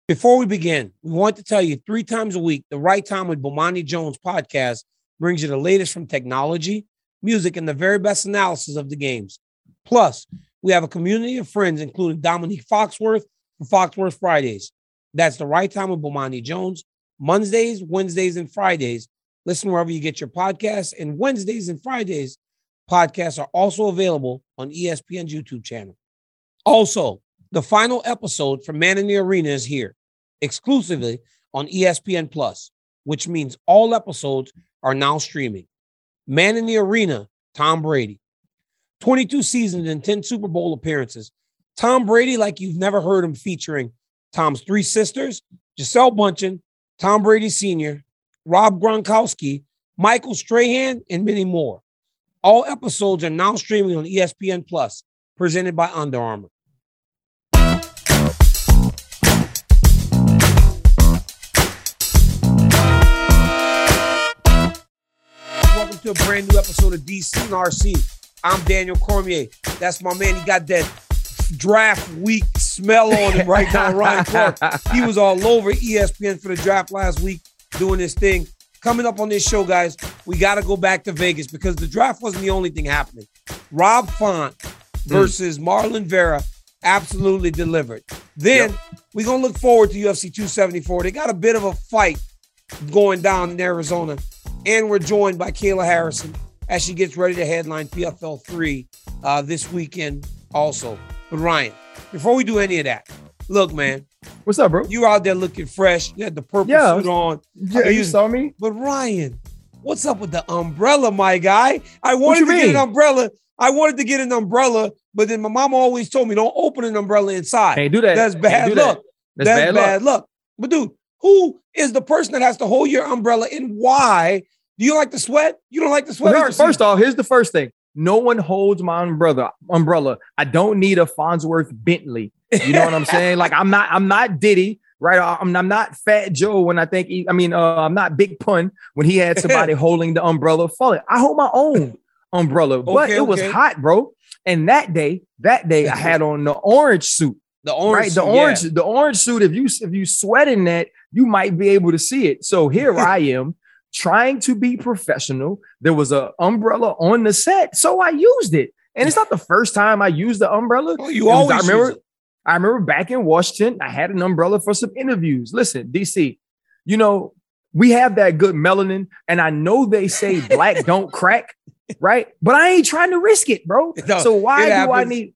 Before we begin, we want to tell you 3 times a week, The Right Time with Bomani Jones podcast brings you the latest from technology, music, and the very best analysis of the games. Plus, we have a community of friends, including Dominique Foxworth from Foxworth Fridays. That's The Right Time with Bomani Jones, Mondays, Wednesdays, and Fridays. Listen wherever you get your podcasts, and Wednesdays and Fridays podcasts are also available on ESPN's YouTube channel. Also, the final episode for Man in the Arena is here, exclusively on ESPN Plus, which means all episodes are now streaming. Man in the Arena, Tom Brady. 22 seasons and 10 Super Bowl appearances. Tom Brady like you've never heard him, featuring Tom's 3 sisters, Gisele Bundchen, Tom Brady Sr., Rob Gronkowski, Michael Strahan, and many more. All episodes are now streaming on ESPN Plus, presented by Under Armour. Welcome to a brand new episode of DC and RC. I'm Daniel Cormier. That's my man. He got that draft week smell on him right now, Ryan Clark. He was all over ESPN for the draft last week doing this thing. Coming up on this show, guys, we got to go back to Vegas because the draft wasn't the only thing happening. Rob Font versus Marlon Vera absolutely delivered. Then we're going to look forward to UFC 274. They got a bit of a fight going down in Arizona. And we're joined by Kayla Harrison as she gets ready to headline PFL 3 this weekend also. But Ryan, before we do any of that, look, man. What's up, bro? You out there looking fresh. You had the purple suit on. Yeah, you saw me. But Ryan, what's up with the umbrella, my guy? I wanted to get an umbrella. But then my mom always told me, don't open an umbrella inside. Can't do that. That's bad luck. That's bad luck. But dude, who is the person that has to hold your umbrella, and why? Do you like the sweat? You don't like the sweat? Well, first off, here's the first thing. No one holds my umbrella. I don't need a Farnsworth Bentley. You know what I'm saying? Like I'm not Diddy, right? I'm not Fat Joe when I think I'm not Big Pun when he had somebody holding the umbrella for it. I hold my own umbrella, but it was hot, bro. And that day I had on the orange suit. The orange suit. If you sweat in that, you might be able to see it. So here I am trying to be professional. There was an umbrella on the set, so I used it. And it's not the first time I used the umbrella. Oh, I remember back in Washington, I had an umbrella for some interviews. Listen, DC, we have that good melanin, and I know they say black don't crack, right? But I ain't trying to risk it, bro. So why do I need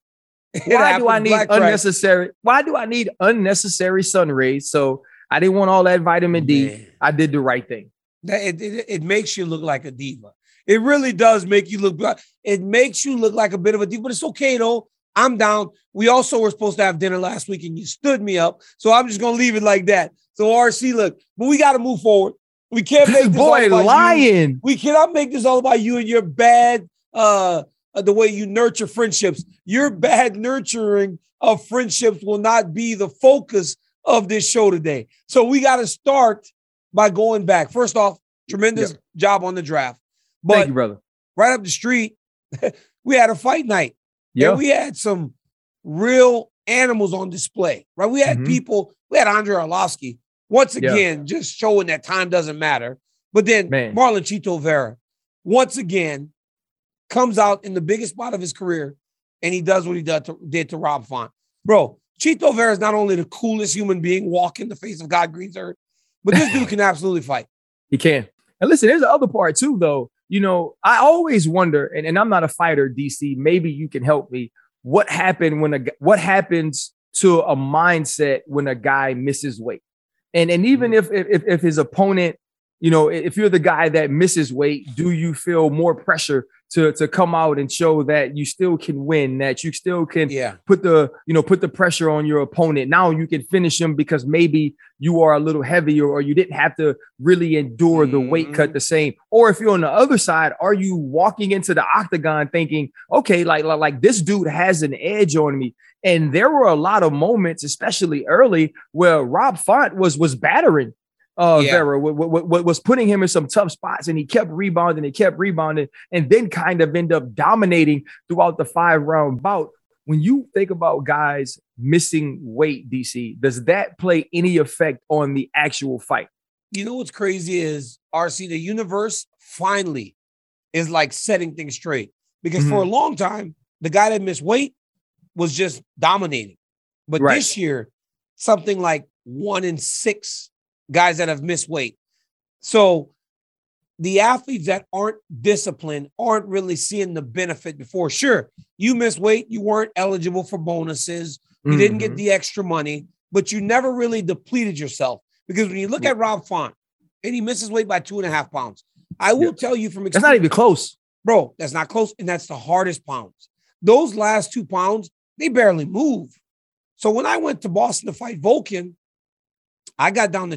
unnecessary sun rays? So I didn't want all that vitamin D. Man. I did the right thing. It makes you look like a diva. It really does make you look. It makes you look like a bit of a diva, but it's okay though. I'm down. We also were supposed to have dinner last week, and you stood me up, so I'm just gonna leave it like that. So RC, look, but we got to move forward. We can't make this all about lying. You. We cannot make this all about you and your bad. The way you nurture friendships. Your bad nurturing of friendships will not be the focus of this show today. So we got to start by going back. First off, tremendous job on the draft. But thank you, brother. Right up the street, we had a fight night. Yeah. And we had some real animals on display, right? We had people, we had Andrei Arlovski, once again, just showing that time doesn't matter. But then Marlon Chito Vera, once again, comes out in the biggest spot of his career, and he does what he did to Rob Font. Bro, Chito Vera is not only the coolest human being walking the face of God Green's earth, but this dude can absolutely fight. He can. And listen, there's the other part too, though. I always wonder, and I'm not a fighter, DC. Maybe you can help me. What happens to a mindset when a guy misses weight? And even if his opponent, if you're the guy that misses weight, do you feel more pressure to come out and show that you still can win, that you still can put the pressure on your opponent? Now you can finish him because maybe you are a little heavier, or you didn't have to really endure the weight cut the same. Or if you're on the other side, are you walking into the octagon thinking, okay, like this dude has an edge on me? And there were a lot of moments, especially early, where Rob Font was battering Vera, was putting him in some tough spots, and he kept rebounding and then kind of end up dominating throughout the 5-round bout. When you think about guys missing weight, DC, does that play any effect on the actual fight? You know what's crazy is, RC, the universe finally is like setting things straight. Because for a long time, the guy that missed weight was just dominating. But this year, something like 1 in 6 guys that have missed weight. So the athletes that aren't disciplined aren't really seeing the benefit before. Sure, you missed weight. You weren't eligible for bonuses. You didn't get the extra money, but you never really depleted yourself. Because when you look at Rob Font and he misses weight by 2.5 pounds, I will tell you from experience. That's not even close. Bro, that's not close. And that's the hardest pounds. Those last 2 pounds, they barely move. So when I went to Boston to fight Volkan, I got down to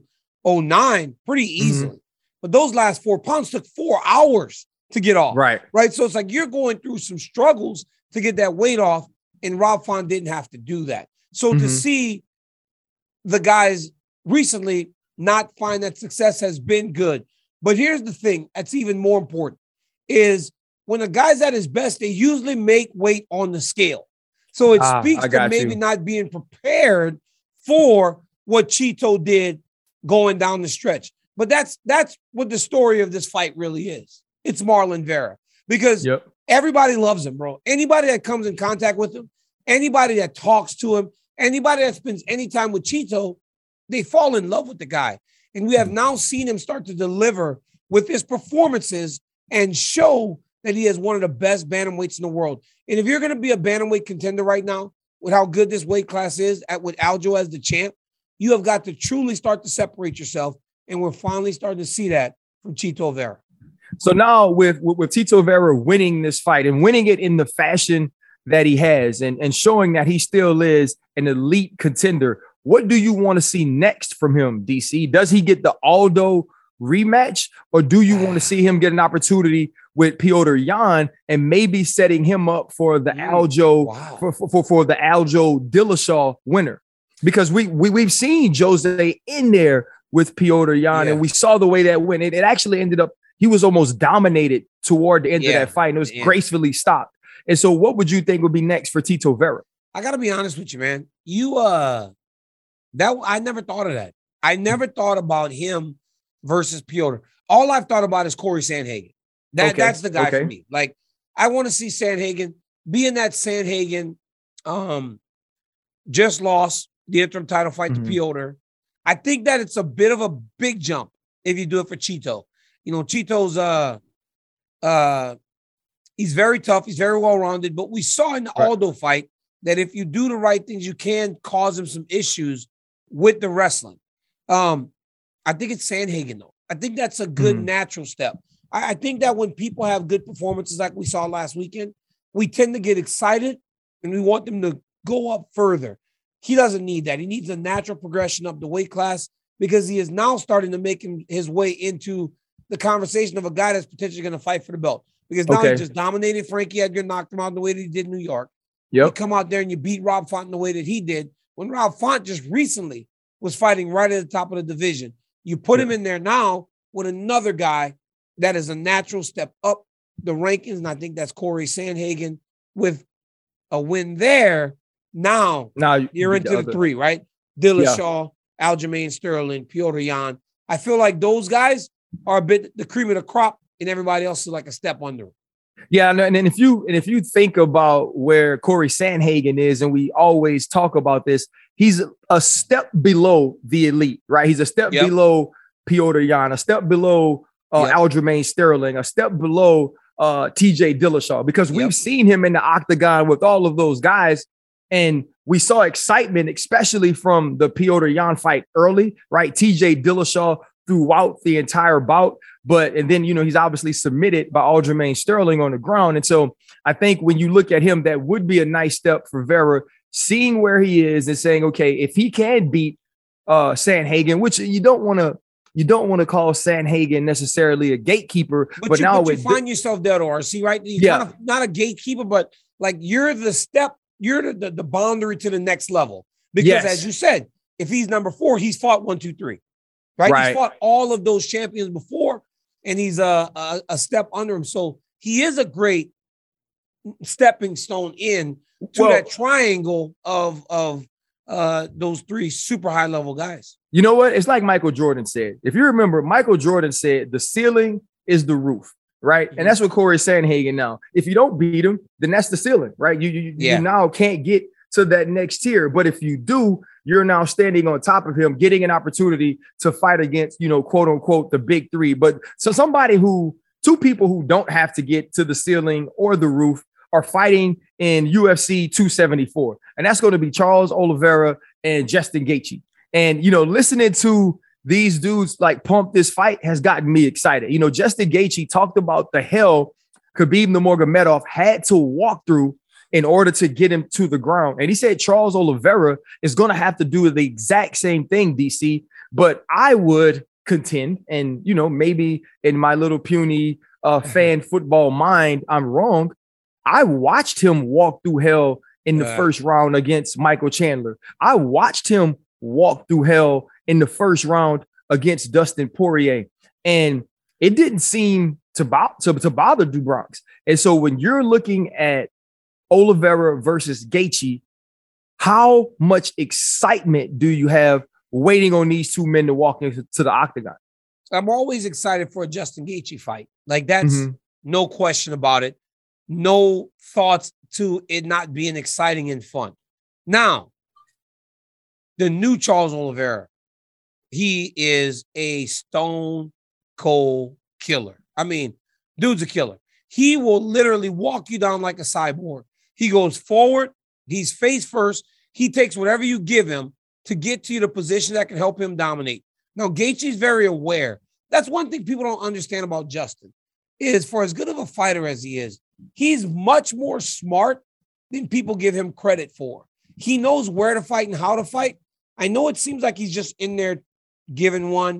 209 pretty easily. But those last 4 pounds took 4 hours to get off. Right. So it's like you're going through some struggles to get that weight off, and Rob Font didn't have to do that. So to see the guys recently not find that success has been good. But here's the thing that's even more important is when a guy's at his best, they usually make weight on the scale. So it speaks to maybe not being prepared for what Chito did going down the stretch. But that's what the story of this fight really is. It's Marlon Vera because everybody loves him, bro. Anybody that comes in contact with him, anybody that talks to him, anybody that spends any time with Chito, they fall in love with the guy. And we have now seen him start to deliver with his performances and show that he is one of the best bantamweights in the world. And if you're going to be a bantamweight contender right now, with how good this weight class is, with Aljo as the champ, you have got to truly start to separate yourself. And we're finally starting to see that from Chito Vera. So now with Chito Vera winning this fight and winning it in the fashion that he has and showing that he still is an elite contender, what do you want to see next from him, DC? Does he get the Aldo rematch, or do you want to see him get an opportunity with Petr Yan and maybe setting him up for the Aljo for the Aljo Dillashaw winner? Because we've seen Jose in there with Petr Yan, and we saw the way that went. It actually ended up he was almost dominated toward the end of that fight, and it was gracefully stopped. And so, what would you think would be next for Chito Vera? I got to be honest with you, man. That I never thought of that. I never thought about him versus Petr. All I've thought about is Corey Sandhagen. That's the guy for me. Like, I want to see Sandhagen be in that Sandhagen just lost the interim title fight to Petr. I think that it's a bit of a big jump if you do it for Chito. You know, Chito's he's very tough, he's very well-rounded, but we saw in the Aldo fight that if you do the right things, you can cause him some issues with the wrestling. I think it's Sandhagen, though. I think that's a good natural step. I think that when people have good performances like we saw last weekend, we tend to get excited and we want them to go up further. He doesn't need that. He needs a natural progression up the weight class because he is now starting to make his way into the conversation of a guy that's potentially going to fight for the belt. Because now he just dominated Frankie Edgar, knocked him out in the way that he did in New York. You come out there and you beat Rob Font in the way that he did when Rob Font just recently was fighting right at the top of the division. You put him in there now with another guy that is a natural step up the rankings, and I think that's Corey Sandhagen with a win there. Now you're into the three, right? Dillashaw, Aljamain Sterling, Petr Yan. I feel like those guys are a bit the cream of the crop, and everybody else is like a step under. Yeah, and if you think about where Corey Sandhagen is, and we always talk about this, he's a step below the elite, right? He's a step below Petr Yan, a step below Aljamain Sterling, a step below TJ Dillashaw, because we've seen him in the octagon with all of those guys, and we saw excitement, especially from the Petr Yan fight early, right? TJ Dillashaw throughout the entire bout. And then, he's obviously submitted by Aljamain Sterling on the ground. And so I think when you look at him, that would be a nice step for Vera, seeing where he is and saying, okay, if he can beat Sandhagen, which you don't want to call Sandhagen necessarily a gatekeeper, but now you find yourself there, RC, right? You're kind of not a gatekeeper, but like you're the boundary to the next level. Because as you said, if he's number 4, he's fought 1, 2, 3. Right? He's fought all of those champions before, and he's a step under him. So he is a great stepping stone in to that triangle of those three super high level guys. You know what? It's like Michael Jordan said. If you remember, Michael Jordan said the ceiling is the roof, right? Mm-hmm. And that's what Corey Sandhagen now. If you don't beat him, then that's the ceiling, right? You now can't get to that next tier. But if you do, you're now standing on top of him, getting an opportunity to fight against, quote unquote, the big three. But so two people who don't have to get to the ceiling or the roof are fighting in UFC 274. And that's going to be Charles Oliveira and Justin Gaethje. And, listening to these dudes like pump this fight has gotten me excited. Justin Gaethje talked about the hell Khabib Nurmagomedov had to walk through in order to get him to the ground. And he said Charles Oliveira is going to have to do the exact same thing, DC. But I would contend, and, maybe in my little puny fan football mind, I'm wrong. I watched him walk through hell in the first round against Michael Chandler. I watched him walk through hell in the first round against Dustin Poirier. And it didn't seem to bother Do Bronx. And so when you're looking at Oliveira versus Gaethje, how much excitement do you have waiting on these two men to walk into the octagon? I'm always excited for a Justin Gaethje fight. Like that's no question about it. No thoughts to it not being exciting and fun. Now, the new Charles Oliveira, he is a stone cold killer. I mean, dude's a killer. He will literally walk you down like a cyborg. He goes forward. He's face first. He takes whatever you give him to get to the position that can help him dominate. Now, Gaethje's very aware. That's one thing people don't understand about Justin is for as good of a fighter as he is, he's much more smart than people give him credit for. He knows where to fight and how to fight. I know it seems like he's just in there giving one,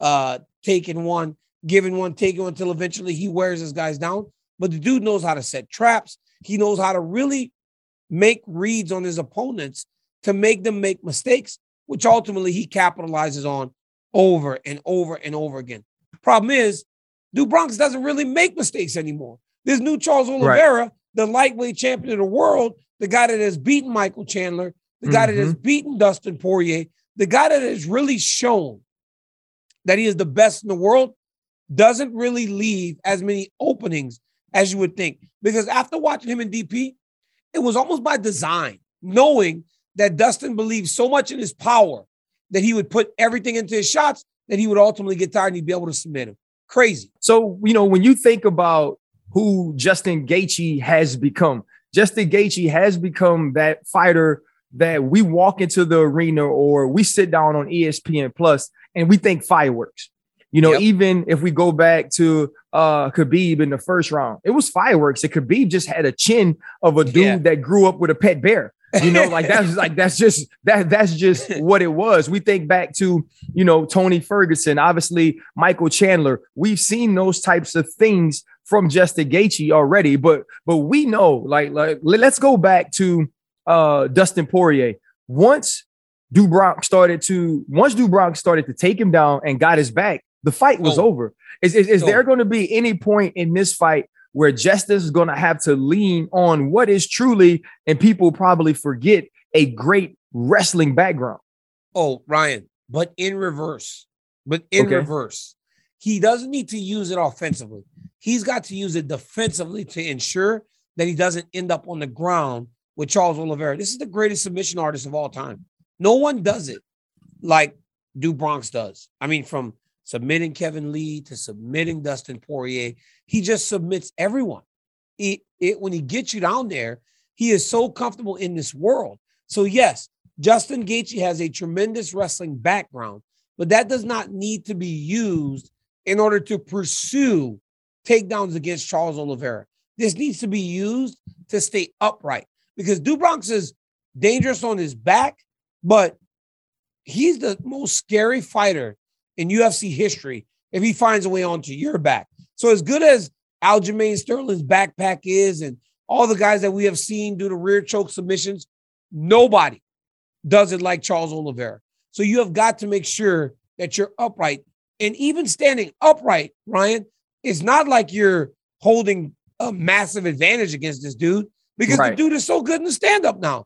taking one, giving one, taking one until eventually he wears his guys down. But the dude knows how to set traps. He knows how to really make reads on his opponents to make them make mistakes, which ultimately he capitalizes on over and over and over again. Problem is, Do Bronx doesn't really make mistakes anymore. This new Charles Oliveira, the lightweight champion of the world, the guy that has beaten Michael Chandler, the guy that has beaten Dustin Poirier, the guy that has really shown that he is the best in the world, doesn't really leave as many openings as you would think. Because after watching him in DP, it was almost by design, knowing that Dustin believed so much in his power that he would put everything into his shots that he would ultimately get tired and he'd be able to submit him. Crazy. So, when you think about who Justin Gaethje has become, Justin Gaethje has become that fighter that we walk into the arena or we sit down on ESPN Plus and we think fireworks. Even if we go back to Khabib in the first round, it was fireworks. And Khabib just had a chin of a dude that grew up with a pet bear. That's just what it was. We think back to, Tony Ferguson, obviously Michael Chandler. We've seen those types of things from Justin Gaethje already, but we know, let's go back to Dustin Poirier. Once Do Bronx started to take him down and got his back, the fight was over. Is there going to be any point in this fight where Justice is going to have to lean on what is truly, and people probably forget, a great wrestling background? Oh, Ryan, but in reverse. Reverse. He doesn't need to use it offensively. He's got to use it defensively to ensure that he doesn't end up on the ground with Charles Oliveira. This is the greatest submission artist of all time. No one does it like Do Bronx does. I mean, from submitting Kevin Lee to submitting Dustin Poirier, he just submits everyone. When he gets you down there, he is so comfortable in this world. So yes, Justin Gaethje has a tremendous wrestling background, but that does not need to be used in order to pursue takedowns against Charles Oliveira. This needs to be used to stay upright because Do Bronx is dangerous on his back, but he's the most scary fighter in UFC history if he finds a way onto your back. So as good as Aljamain Sterling's backpack is and all the guys that we have seen do the rear choke submissions, nobody does it like Charles Oliveira. So you have got to make sure that you're upright. And even standing upright, Ryan, it's not like you're holding a massive advantage against this dude because the dude is so good in the stand-up now.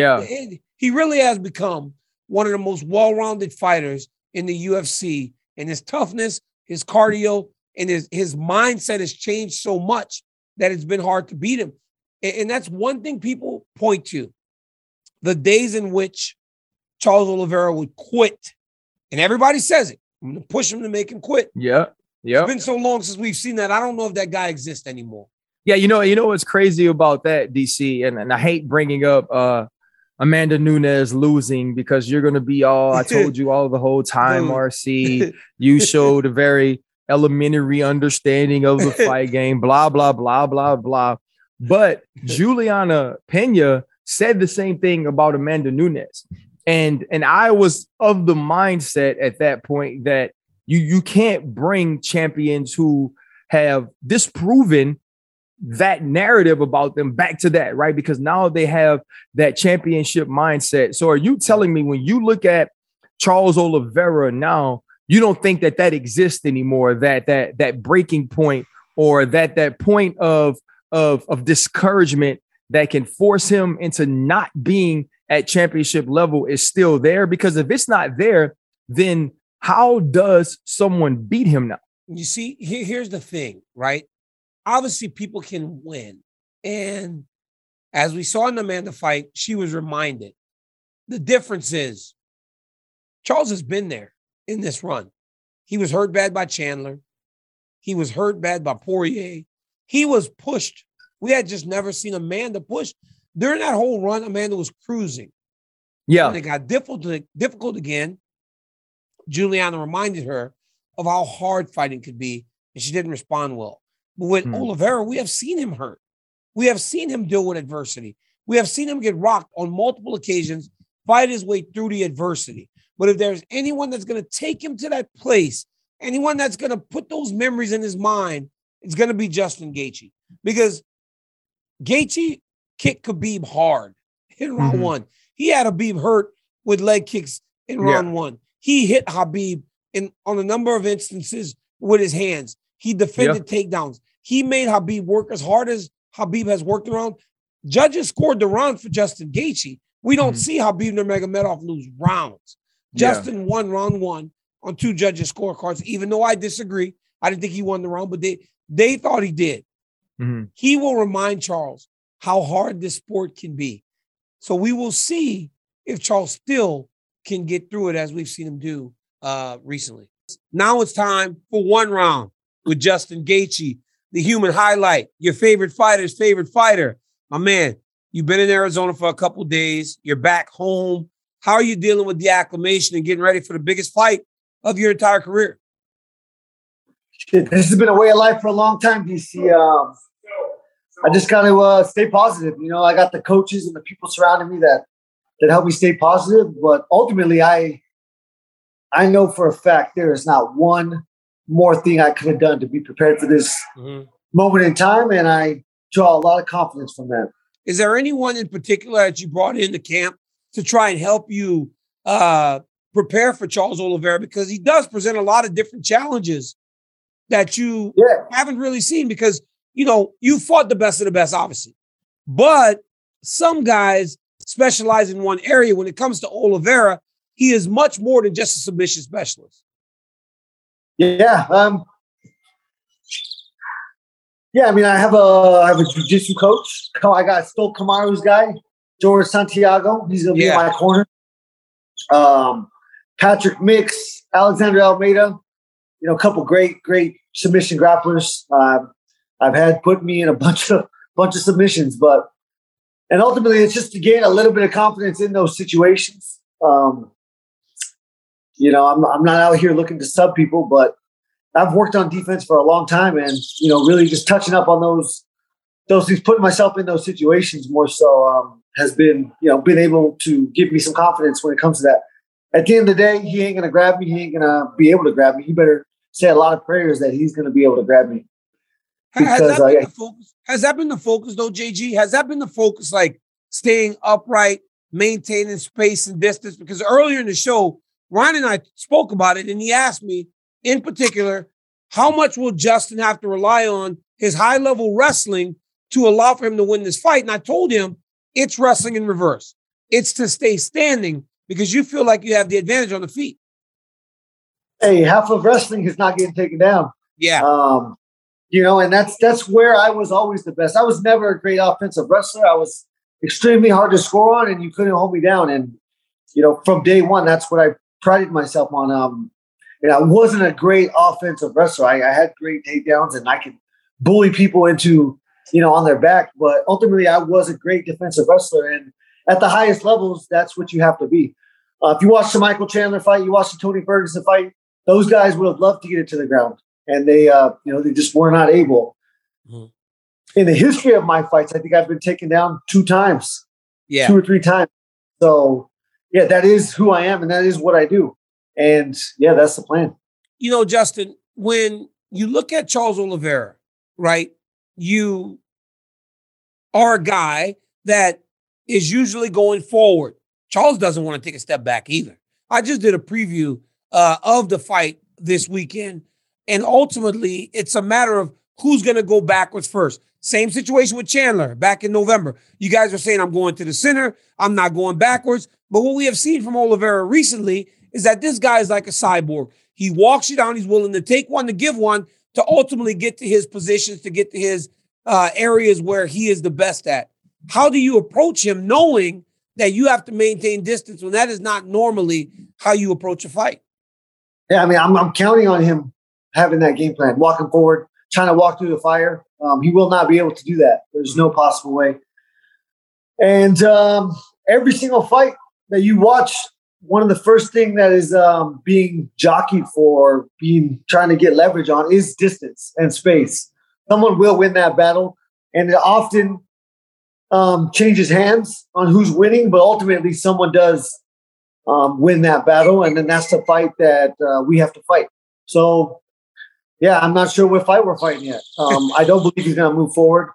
He really has become one of the most well-rounded fighters in the UFC, and his toughness, his cardio, and his mindset has changed so much that it's been hard to beat him. And that's one thing people point to. The days in which Charles Oliveira would quit, and everybody says it. I'm going to push him to make him quit. Yeah. It's been so long since we've seen that. I don't know if that guy exists anymore. Yeah, you know what's crazy about that, DC, and I hate bringing up Amanda Nunes losing because you're going to be I told you all the whole time, RC. You showed a very elementary understanding of the fight game, blah, blah, blah, blah, blah. But Juliana Pena said the same thing about Amanda Nunes. And I was of the mindset at that point that you can't bring champions who have disproven that narrative about them back to that, right? Because now they have that championship mindset. So are you telling me when you look at Charles Oliveira now, you don't think that exists anymore, that breaking point or that point of discouragement that can force him into not being at championship level is still there? Because if it's not there, then how does someone beat him now? You see, here's the thing, right? Obviously, people can win. And as we saw in the Amanda fight, she was reminded. The difference is Charles has been there in this run. He was hurt bad by Chandler. He was hurt bad by Poirier. He was pushed. We had just never seen Amanda push. During that whole run, Amanda was cruising. Yeah. When it got difficult again, Juliana reminded her of how hard fighting could be, and she didn't respond well. But with Oliveira, we have seen him hurt. We have seen him deal with adversity. We have seen him get rocked on multiple occasions, fight his way through the adversity. But if there's anyone that's going to take him to that place, anyone that's going to put those memories in his mind, it's going to be Justin Gaethje. Because Gaethje kicked Khabib hard in round one. He had Khabib hurt with leg kicks in round one. He hit Khabib on a number of instances with his hands. He defended takedowns. He made Khabib work as hard as Khabib has worked around. Judges scored the round for Justin Gaethje. We don't see Khabib Nurmagomedov lose rounds. Justin won round one on 2 judges' scorecards, even though I disagree. I didn't think he won the round, but they thought he did. He will remind Charles how hard this sport can be. So we will see if Charles still can get through it as we've seen him do recently. Now it's time for one round with Justin Gaethje, the human highlight, your favorite fighter's favorite fighter. My man, you've been in Arizona for a couple of days. You're back home. How are you dealing with the acclimation and getting ready for the biggest fight of your entire career? Shit, this has been a way of life for a long time, DC. I just got to stay positive. You know, I got the coaches and the people surrounding me that help me stay positive. But ultimately, I know for a fact there is not one more thing I could have done to be prepared for this moment in time. And I draw a lot of confidence from that. Is there anyone in particular that you brought into camp to try and help you prepare for Charles Oliveira? Because he does present a lot of different challenges that you haven't really seen because, you know, you fought the best of the best, obviously. But some guys specialize in one area. When it comes to Oliveira, he is much more than just a submission specialist. Yeah. I mean, I have a jiu-jitsu coach. I got Stolt Kamaru's guy, George Santiago. He's going to be in my corner. Patrick Mix, Alexander Almeida. You know, a couple great submission grapplers. I've had put me in a bunch of submissions, and ultimately it's just to gain a little bit of confidence in those situations. You know, I'm not out here looking to sub people, but I've worked on defense for a long time, and you know, really just touching up on those things, putting myself in those situations more so has been, you know, been able to give me some confidence when it comes to that. At the end of the day, he ain't gonna grab me. He ain't gonna be able to grab me. He better say a lot of prayers that he's gonna be able to grab me. Has that been the focus though, JG? Has that been the focus, like staying upright, maintaining space and distance? Because earlier in the show, Ryan and I spoke about it, and he asked me in particular, How much will Justin have to rely on his high-level wrestling to allow for him to win this fight? And I told him it's wrestling in reverse. It's to stay standing because you feel like you have the advantage on the feet. Hey, half of wrestling is not getting taken down. Yeah. And that's where I was always the best. I was never a great offensive wrestler. I was extremely hard to score on, and you couldn't hold me down. And, from day one, that's what I prided myself on. I wasn't a great offensive wrestler. I had great takedowns, and I could bully people into, on their back. But ultimately, I was a great defensive wrestler. And at the highest levels, that's what you have to be. If you watch the Michael Chandler fight, you watch the Tony Ferguson fight, those guys would have loved to get it to the ground. And they just were not able. Mm-hmm. In the history of my fights, I think I've been taken down 2 times. Yeah. 2 or 3 times. So, yeah, that is who I am, and that is what I do. And, yeah, that's the plan. Justin, when you look at Charles Oliveira, right, you are a guy that is usually going forward. Charles doesn't want to take a step back either. I just did a preview of the fight this weekend, and ultimately it's a matter of who's going to go backwards first. Same situation with Chandler back in November. You guys are saying I'm going to the center. I'm not going backwards. But what we have seen from Oliveira recently is that this guy is like a cyborg. He walks you down. He's willing to take one, to give one, to ultimately get to his positions, to get to his areas where he is the best at. How do you approach him knowing that you have to maintain distance when that is not normally how you approach a fight? Yeah, I mean, I'm counting on him having that game plan, walking forward, trying to walk through the fire. He will not be able to do that. There's no possible way. And every single fight that you watch, one of the first thing that is being jockeyed for, trying to get leverage on, is distance and space. Someone will win that battle, and it often changes hands on who's winning, but ultimately someone does win that battle, and then that's the fight that we have to fight. So, yeah, I'm not sure what fight we're fighting yet. I don't believe he's going to move forward,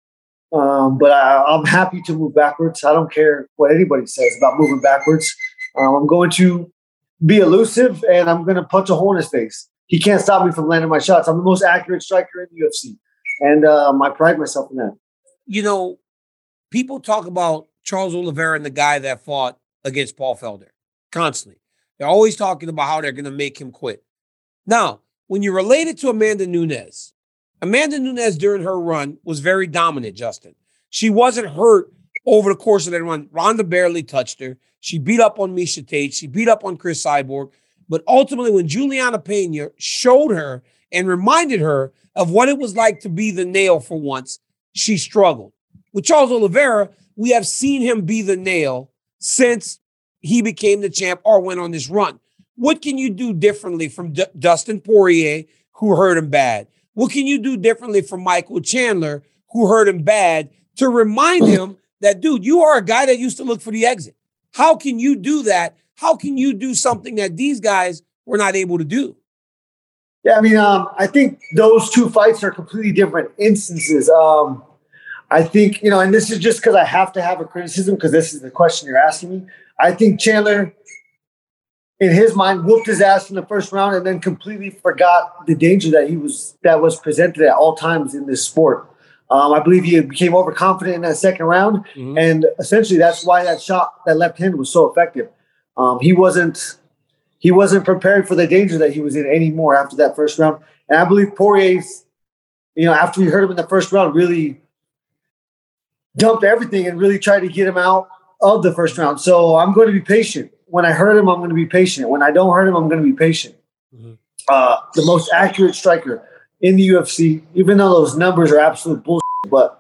but I'm happy to move backwards. I don't care what anybody says about moving backwards. I'm going to be elusive, and I'm going to punch a hole in his face. He can't stop me from landing my shots. I'm the most accurate striker in the UFC, and I pride myself in that. People talk about Charles Oliveira and the guy that fought against Paul Felder constantly. They're always talking about how they're going to make him quit. Now, when you relate it to Amanda Nunes during her run was very dominant, Justin. She wasn't hurt over the course of that run. Ronda barely touched her. She beat up on Miesha Tate. She beat up on Chris Cyborg. But ultimately, when Juliana Pena showed her and reminded her of what it was like to be the nail for once, she struggled. With Charles Oliveira, we have seen him be the nail since he became the champ or went on this run. What can you do differently from Dustin Poirier, who hurt him bad? What can you do differently from Michael Chandler, who hurt him bad, to remind him that, dude, you are a guy that used to look for the exit? How can you do that? How can you do something that these guys were not able to do? Yeah, I mean, I think those 2 fights are completely different instances. I think, and this is just because I have to have a criticism because this is the question you're asking me. I think Chandler, in his mind, whooped his ass in the first round and then completely forgot the danger that was presented at all times in this sport. I believe he became overconfident in that second round, and essentially that's why that left hand was so effective. He wasn't prepared for the danger that he was in anymore after that first round. And I believe Poirier's, after he hurt him in the first round, really dumped everything and really tried to get him out of the first round. So I'm going to be patient. When I hurt him, I'm going to be patient. When I don't hurt him, I'm going to be patient. The most accurate striker in the UFC, even though those numbers are absolute bullshit, but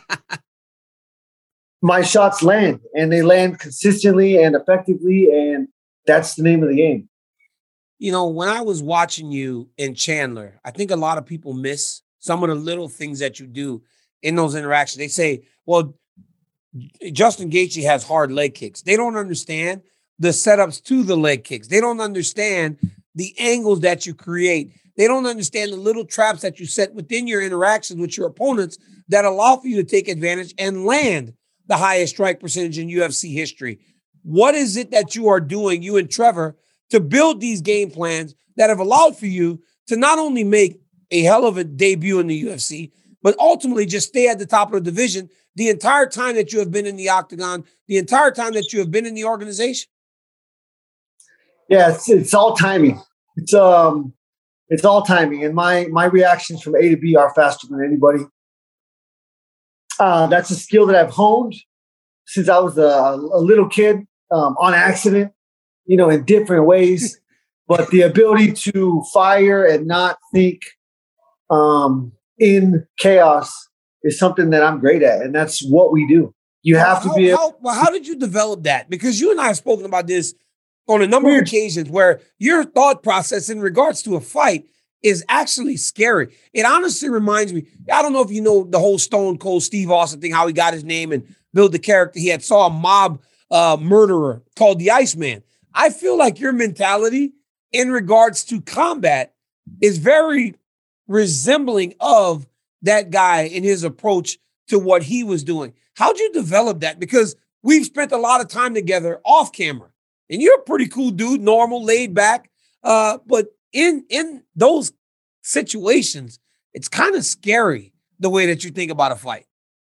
my shots land, and they land consistently and effectively, and that's the name of the game. When I was watching you in Chandler, I think a lot of people miss some of the little things that you do in those interactions. They say, well, Justin Gaethje has hard leg kicks. They don't understand the setups to the leg kicks. They don't understand the angles that you create. They don't understand the little traps that you set within your interactions with your opponents that allow for you to take advantage and land the highest strike percentage in UFC history. What is it that you are doing, you and Trevor, to build these game plans that have allowed for you to not only make a hell of a debut in the UFC, but ultimately just stay at the top of the division the entire time that you have been in the octagon, the entire time that you have been in the organization? Yeah, it's all timing. It's all timing, and my reactions from A to B are faster than anybody. That's a skill that I've honed since I was a little kid, on accident, in different ways. But the ability to fire and not think in chaos is something that I'm great at, and that's what we do. You have to be able. How did you develop that? Because you and I have spoken about this on a number of occasions where your thought process in regards to a fight is actually scary. It honestly reminds me, I don't know if you know the whole Stone Cold Steve Austin thing, how he got his name and built the character. He had saw a mob murderer called the Iceman. I feel like your mentality in regards to combat is very resembling of that guy in his approach to what he was doing. How'd you develop that? Because we've spent a lot of time together off camera, and you're a pretty cool dude, normal, laid back. But in those situations, it's kind of scary the way that you think about a fight.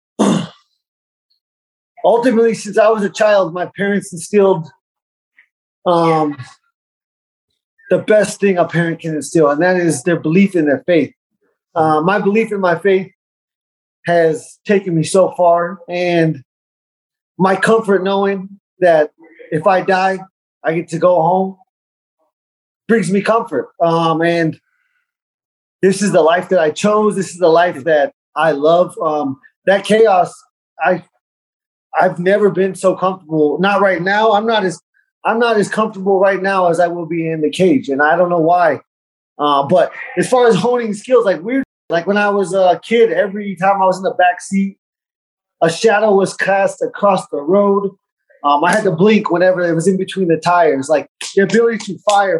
Ultimately, since I was a child, my parents instilled the best thing a parent can instill, and that is their belief in their faith. My belief in my faith has taken me so far, and my comfort knowing that if I die, I get to go home brings me comfort. And this is the life that I chose. This is the life that I love. That chaos, I've never been so comfortable. Not right now. I'm not as comfortable right now as I will be in the cage, and I don't know why. But as far as honing skills, like when I was a kid, every time I was in the back seat, a shadow was cast across the road. I had to blink whenever it was in between the tires. Like the ability to fire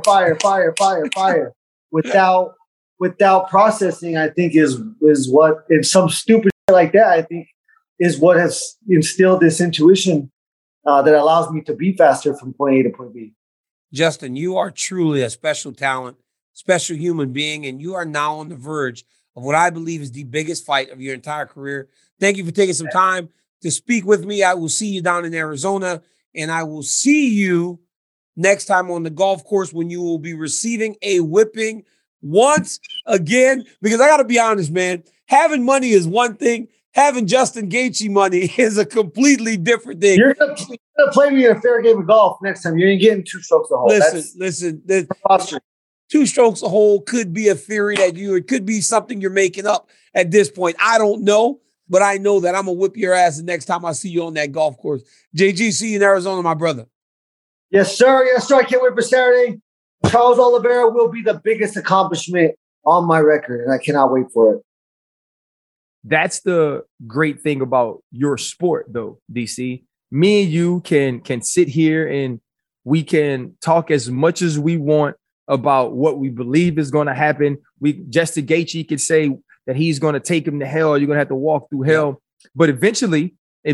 without processing, I think is what, if some stupid like that, I think is what has instilled this intuition that allows me to be faster from point A to point B. Justin, you are truly a special talent, special human being, and you are now on the verge of what I believe is the biggest fight of your entire career. Thank you for taking some time to speak with me. I will see you down in Arizona, and I will see you next time on the golf course when you will be receiving a whipping once again, because I got to be honest, man, having money is one thing. Having Justin Gaethje money is a completely different thing. You're going to play me in a fair game of golf next time. You ain't getting 2 strokes a hole. Listen. 2 strokes a hole could be a theory that it could be something you're making up at this point. I don't know, but I know that I'm going to whip your ass the next time I see you on that golf course. JG, see you in Arizona, my brother. Yes, sir. I can't wait for Saturday. Charles Oliveira will be the biggest accomplishment on my record, and I cannot wait for it. That's the great thing about your sport, though, DC. Me and you can sit here and we can talk as much as we want about what we believe is going to happen. Justin Gaethje could say that he's going to take him to hell. You're going to have to walk through hell. But eventually,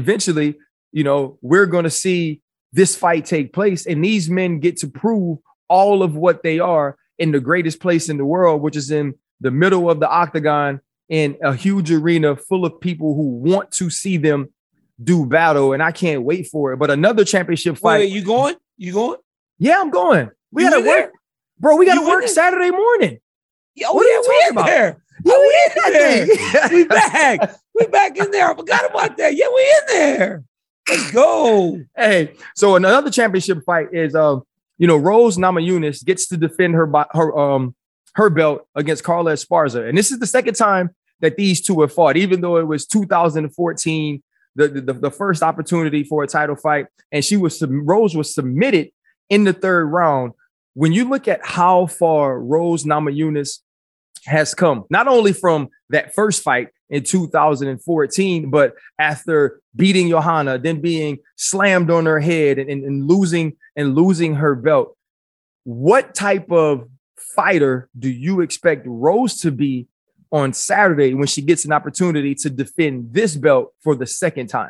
we're going to see this fight take place, and these men get to prove all of what they are in the greatest place in the world, which is in the middle of the octagon, in a huge arena full of people who want to see them do battle, and I can't wait for it. But another championship fight. Wait, you going? Yeah, I'm going. We got to work. Bro, we got to work Saturday morning. Yeah, what are you talking about? There. Yeah, we in there. We back. We back in there. I forgot about that. Yeah, we in there. Let's go. Hey, so another championship fight is Rose Namajunas gets to defend her belt against Carla Esparza. And this is the second time that these two have fought, even though it was 2014, the first opportunity for a title fight. And Rose was submitted in the 3rd round. When you look at how far Rose Namajunas has come, not only from that first fight in 2014, but after beating Johanna, then being slammed on her head and losing her belt, what type of fighter do you expect Rose to be on Saturday when she gets an opportunity to defend this belt for the second time?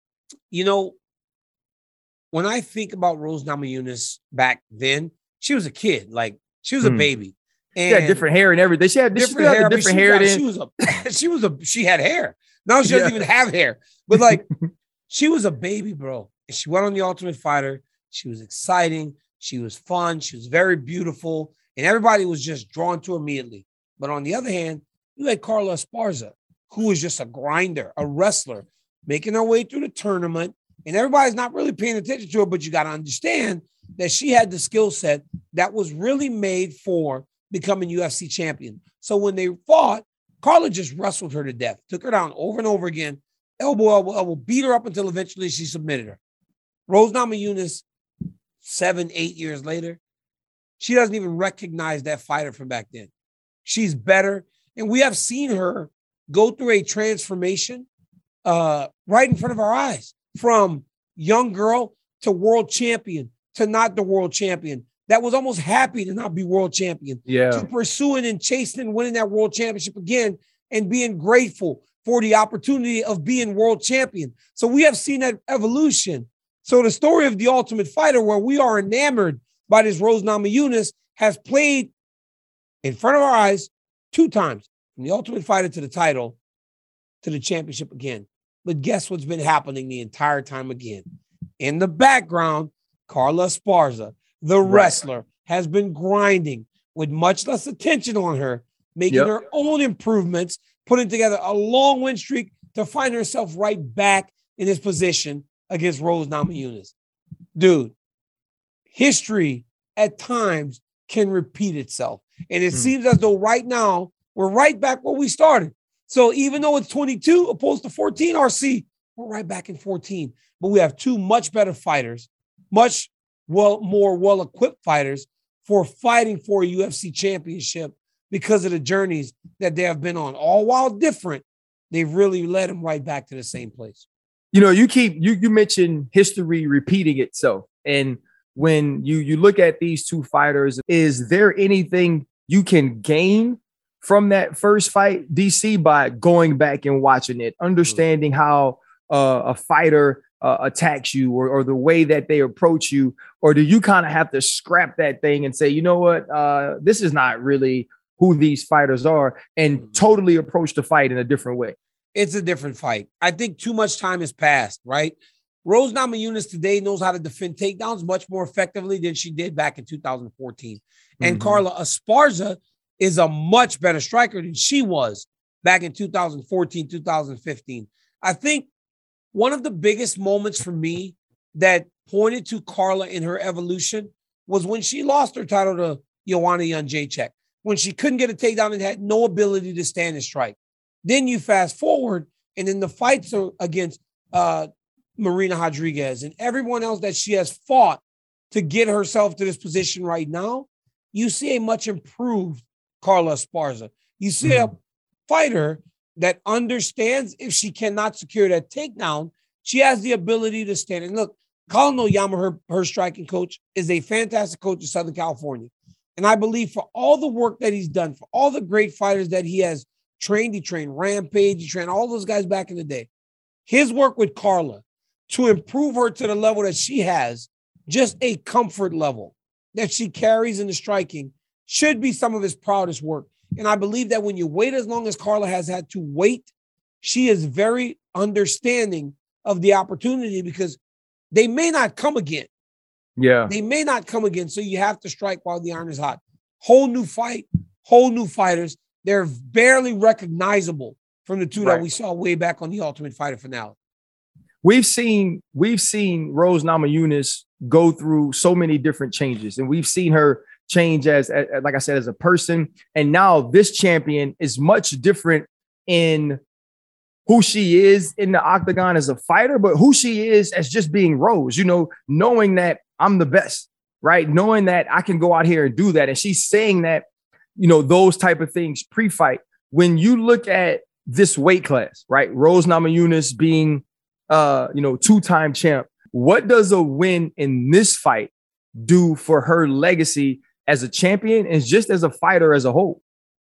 When I think about Rose Namajunas back then, she was a kid, like she was a baby. She had different hair and everything. She had different hair. Different hair. She had hair. Now she doesn't even have hair. But like, she was a baby, bro. And she went on The Ultimate Fighter. She was exciting. She was fun. She was very beautiful. And everybody was just drawn to her immediately. But on the other hand, you had Carla Esparza, who was just a grinder, a wrestler, making her way through the tournament. And everybody's not really paying attention to her, but you got to understand that she had the skill set that was really made for becoming UFC champion. So when they fought, Carla just wrestled her to death, took her down over and over again, elbow, elbow, elbow, beat her up until eventually she submitted her. Rose Namajunas, 7-8 years later, she doesn't even recognize that fighter from back then. She's better. And we have seen her go through a transformation right in front of our eyes, from young girl to world champion to not the world champion. That was almost happy to not be world champion, to pursuing and chasing and winning that world championship again and being grateful for the opportunity of being world champion. So we have seen that evolution. So the story of The Ultimate Fighter, where we are enamored by this Rose Namajunas, has played in front of our eyes 2 times, from The Ultimate Fighter to the title to the championship again. But guess what's been happening the entire time again? In the background, Carla Esparza, the wrestler, has been grinding with much less attention on her, making her own improvements, putting together a long win streak to find herself right back in this position against Rose Namajunas. Dude, history at times can repeat itself. And it seems as though right now we're right back where we started. So even though it's 22 opposed to 14 RC, we're right back in 14. But we have 2 much better fighters, much more well-equipped fighters for fighting for a UFC championship because of the journeys that they have been on. All while different, they've really led them right back to the same place. You know, you mentioned history repeating itself. And when you look at these 2 fighters, is there anything you can gain from that first fight, DC, by going back and watching it, understanding how a fighter attacks you or the way that they approach you? Or do you kind of have to scrap that thing and say, you know what, this is not really who these fighters are, and totally approach the fight in a different way? It's a different fight. I think too much time has passed, right? Rose Namajunas today knows how to defend takedowns much more effectively than she did back in 2014. And Carla Esparza is a much better striker than she was back in 2014, 2015. I think one of the biggest moments for me that pointed to Carla in her evolution was when she lost her title to Joanna Jędrzejczyk, when she couldn't get a takedown and had no ability to stand and strike. Then you fast forward, and in the fights against Marina Rodriguez and everyone else that she has fought to get herself to this position right now, you see a much improved Carla Esparza. You see a fighter that understands if she cannot secure that takedown, she has the ability to stand. And look, Colin Oyama, her striking coach, is a fantastic coach in Southern California. And I believe for all the work that he's done, for all the great fighters that he has trained, he trained Rampage, he trained all those guys back in the day, his work with Carla to improve her to the level that she has, just a comfort level that she carries in the striking, should be some of his proudest work. And I believe that when you wait as long as Carla has had to wait, she is very understanding of the opportunity, because they may not come again. Yeah. They may not come again. So you have to strike while the iron is hot. Whole new fight, whole new fighters. They're barely recognizable from the 2 that we saw way back on the Ultimate Fighter finale. We've seen Rose Namajunas go through so many different changes, and we've seen her change as like I said, as a person. And now this champion is much different in who she is in the octagon as a fighter, but who she is as just being Rose, you know, knowing that I'm the best, right? Knowing that I can go out here and do that. And she's saying that, you know, those type of things pre-fight. When you look at this weight class, right? Rose Namajunas being, 2-time champ. What does a win in this fight do for her legacy as a champion and just as a fighter as a whole?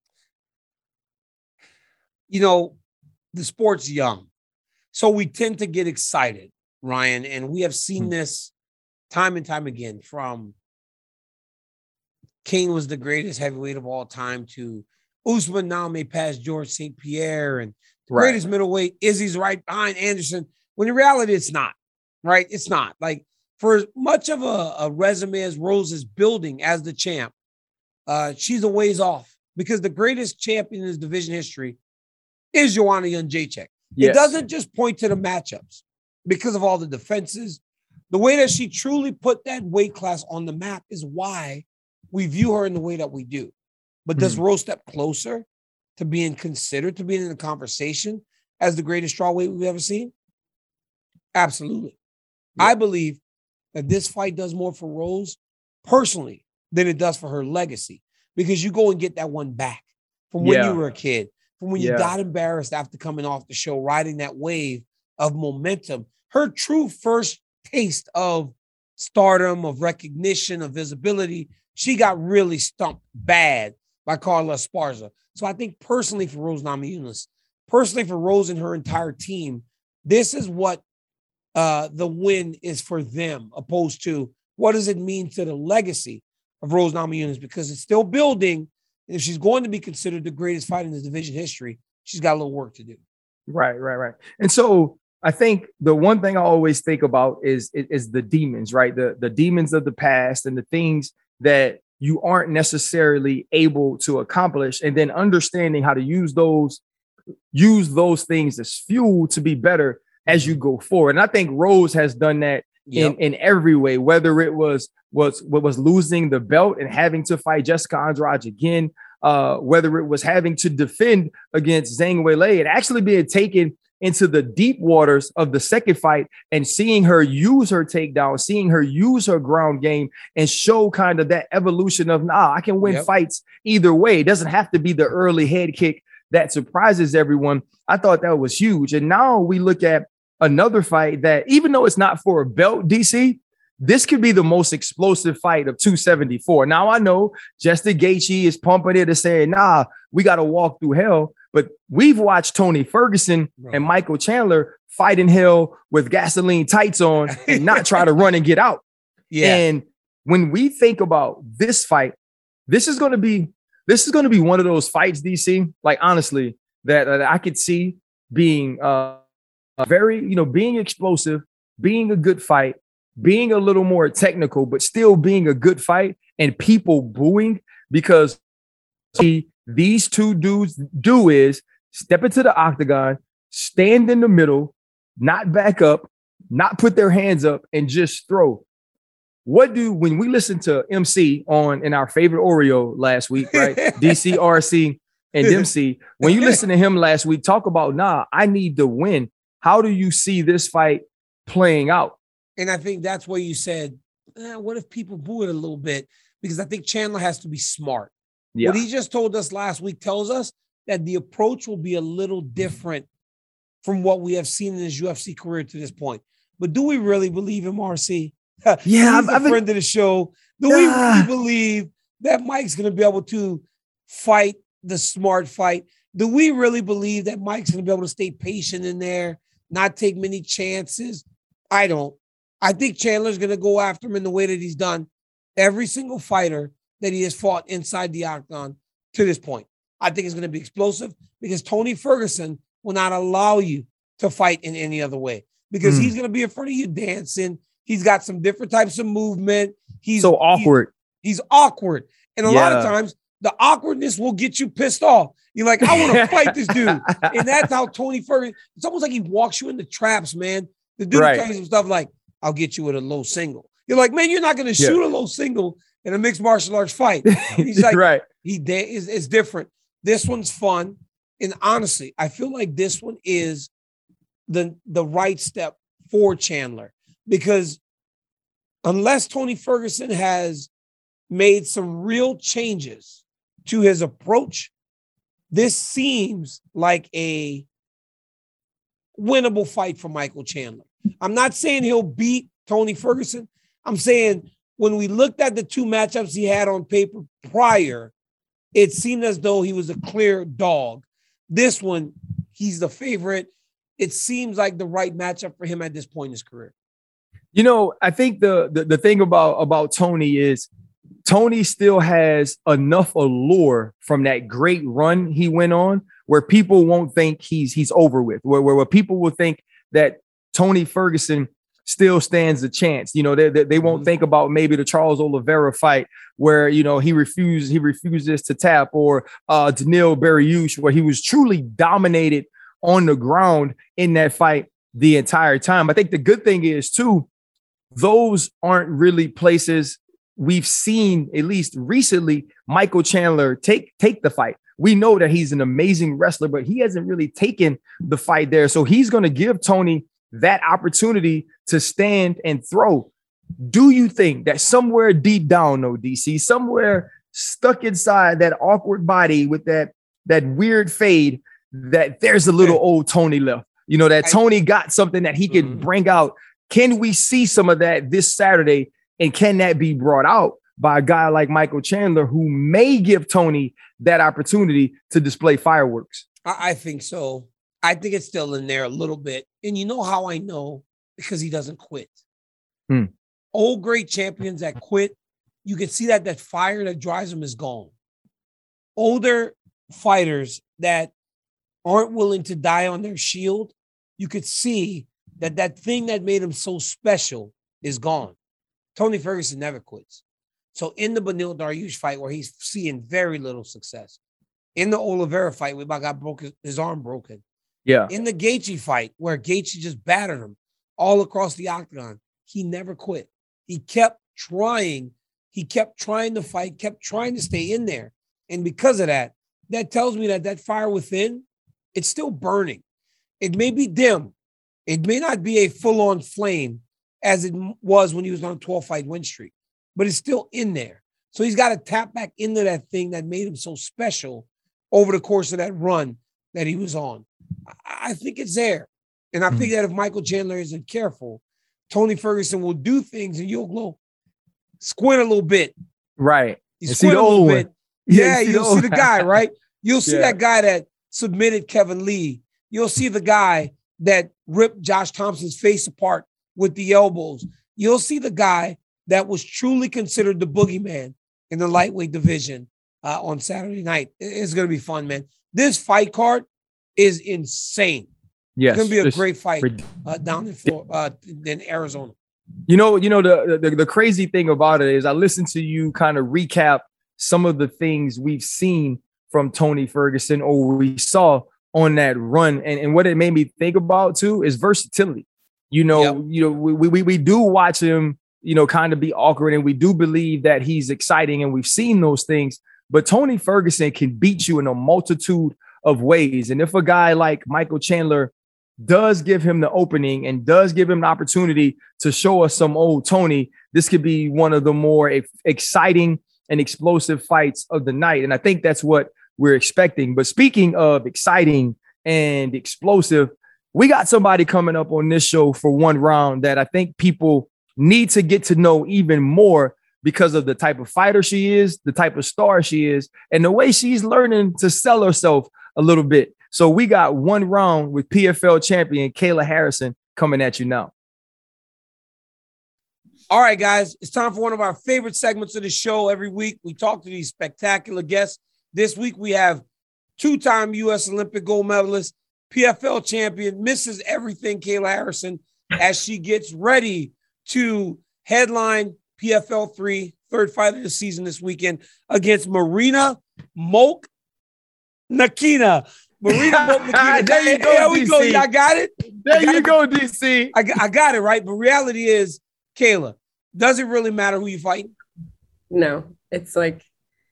You know, the sport's young, so we tend to get excited, Ryan, and we have seen this time and time again, from King was the greatest heavyweight of all time to Usman now may pass George St. Pierre and the greatest middleweight. Izzy's right behind Anderson. When in reality, it's not, right? It's not. Like, for as much of a resume as Rose is building as the champ, she's a ways off because the greatest champion in his division history is Joanna Jędrzejczyk. Yes. It doesn't just point to the matchups because of all the defenses. The way that she truly put that weight class on the map is why we view her in the way that we do. But does Rose step closer to being considered, to being in the conversation as the greatest strawweight we've ever seen? Absolutely. Yeah. I believe that this fight does more for Rose personally than it does for her legacy, because you go and get that one back from when you were a kid, from when you got embarrassed after coming off the show, riding that wave of momentum. Her true first taste of stardom, of recognition, of visibility, she got really stumped bad by Carla Esparza. So I think personally for Rose Namajunas, personally for Rose and her entire team, this is what the win is for them, opposed to what does it mean to the legacy of Rose Namajunas, because it's still building. And if she's going to be considered the greatest fighter in the division history, she's got a little work to do. Right. And so I think the one thing I always think about is the demons, right? The demons of the past and the things that you aren't necessarily able to accomplish, and then understanding how to use those things as fuel to be better as you go forward. And I think Rose has done that in every way, whether it was losing the belt and having to fight Jessica Andrade again, whether it was having to defend against Zhang Weili and actually being taken into the deep waters of the second fight and seeing her use her takedown, seeing her use her ground game and show kind of that evolution of, I can win fights either way. It doesn't have to be the early head kick that surprises everyone. I thought that was huge. And now we look at another fight that, even though it's not for a belt, DC, this could be the most explosive fight of 274. Now I know Justin Gaethje is pumping it and saying, we got to walk through hell. But we've watched Tony Ferguson and Michael Chandler fight in hell with gasoline tights on and not try to run and get out. Yeah. And when we think about this fight, this is going to be one of those fights, DC, like honestly, that I could see being being explosive, being a good fight, being a little more technical, but still being a good fight, and people booing because these two dudes do is step into the octagon, stand in the middle, not back up, not put their hands up, and just throw. When we listened to MC in our favorite Oreo last week, right? DCRC and MC, when you listen to him last week, talk about, I need to win. How do you see this fight playing out? And I think that's where you said, what if people boo it a little bit? Because I think Chandler has to be smart. Yeah. What he just told us last week tells us that the approach will be a little different from what we have seen in his UFC career to this point. But do we really believe him, RC? Yeah, he's a friend of the show. Do we really believe that Mike's going to be able to fight the smart fight? Do we really believe that Mike's going to be able to stay patient in there, not take many chances? I don't. I think Chandler's going to go after him in the way that he's done every single fighter that he has fought inside the octagon to this point. I think it's going to be explosive because Tony Ferguson will not allow you to fight in any other way because he's going to be in front of you dancing. He's got some different types of movement. He's so awkward. He's awkward. And a lot of times the awkwardness will get you pissed off. You're like, I want to fight this dude. And that's how Tony Ferguson, it's almost like he walks you into traps, man. The dude tells you stuff like, I'll get you with a low single. You're like, man, you're not going to shoot a low single in a mixed martial arts fight. He's like, it's different. This one's fun. And honestly, I feel like this one is the right step for Chandler because unless Tony Ferguson has made some real changes to his approach, this seems like a winnable fight for Michael Chandler. I'm not saying he'll beat Tony Ferguson. I'm saying when we looked at the two matchups he had on paper prior, it seemed as though he was a clear dog. This one, he's the favorite. It seems like the right matchup for him at this point in his career. I think the thing about Tony is Tony still has enough allure from that great run he went on where people won't think he's over with, where people will think that Tony Ferguson still stands a chance. You know, they won't think about maybe the Charles Oliveira fight where, you know, he refuses to tap, or Daniil Berriush, where he was truly dominated on the ground in that fight the entire time. I think the good thing is too, those aren't really places we've seen, at least recently, Michael Chandler take the fight. We know that he's an amazing wrestler, but he hasn't really taken the fight there. So he's going to give Tony that opportunity to stand and throw. Do you think that somewhere deep down, though, DC, somewhere stuck inside that awkward body with that weird fade, that there's a little old Tony left? You know, that Tony got something that he could bring out. Can we see some of that this Saturday? And can that be brought out by a guy like Michael Chandler, who may give Tony that opportunity to display fireworks? I think so. I think it's still in there a little bit. And you know how I know? Because he doesn't quit. Old great champions that quit, you can see that fire that drives them is gone. Older fighters that aren't willing to die on their shield, you could see that thing that made him so special is gone. Tony Ferguson never quits. So in the Beneil Dariush fight, where he's seeing very little success, in the Oliveira fight, where got his arm broken, in the Gaethje fight, where Gaethje just battered him all across the octagon, he never quit. He kept trying. He kept trying to fight, kept trying to stay in there. And because of that, that tells me that fire within, it's still burning. It may be dim. It may not be a full-on flame as it was when he was on a 12-fight win streak, but it's still in there. So he's got to tap back into that thing that made him so special over the course of that run that he was on. I think it's there. And I think that if Michael Chandler isn't careful, Tony Ferguson will do things and you'll go squint a little bit. Right. You squint a little bit. Yeah, you'll see the guy, right? You'll see that guy that submitted Kevin Lee. You'll see the guy that ripped Josh Thompson's face apart with the elbows. You'll see the guy that was truly considered the boogeyman in the lightweight division on Saturday night. It's going to be fun, man. This fight card is insane. Yes, it's going to be a great fight down in Arizona. You know, the crazy thing about it is I listened to you kind of recap some of the things we've seen from Tony Ferguson, or we saw on that run. And what it made me think about too is versatility. We do watch him, kind of be awkward, and we do believe that he's exciting, and we've seen those things. But Tony Ferguson can beat you in a multitude of ways. And if a guy like Michael Chandler does give him the opening and does give him an opportunity to show us some old Tony, this could be one of the more exciting and explosive fights of the night. And I think that's what we're expecting. But speaking of exciting and explosive, we got somebody coming up on this show for one round that I think people need to get to know even more because of the type of fighter she is, the type of star she is, and the way she's learning to sell herself a little bit. So we got one round with PFL champion Kayla Harrison coming at you now. All right, guys, it's time for one of our favorite segments of the show. Every week we talk to these spectacular guests. This week we have two-time U.S. Olympic gold medalist, PFL champion, Mrs. Everything, Kayla Harrison, as she gets ready to headline PFL 3, third fight of the season this weekend against Marina Moke Nakina. Marina Moke Nakina. There you go, there we go. Y'all got it? There you go, DC. I got it, right? But reality is, Kayla, does it really matter who you fight? No. It's like,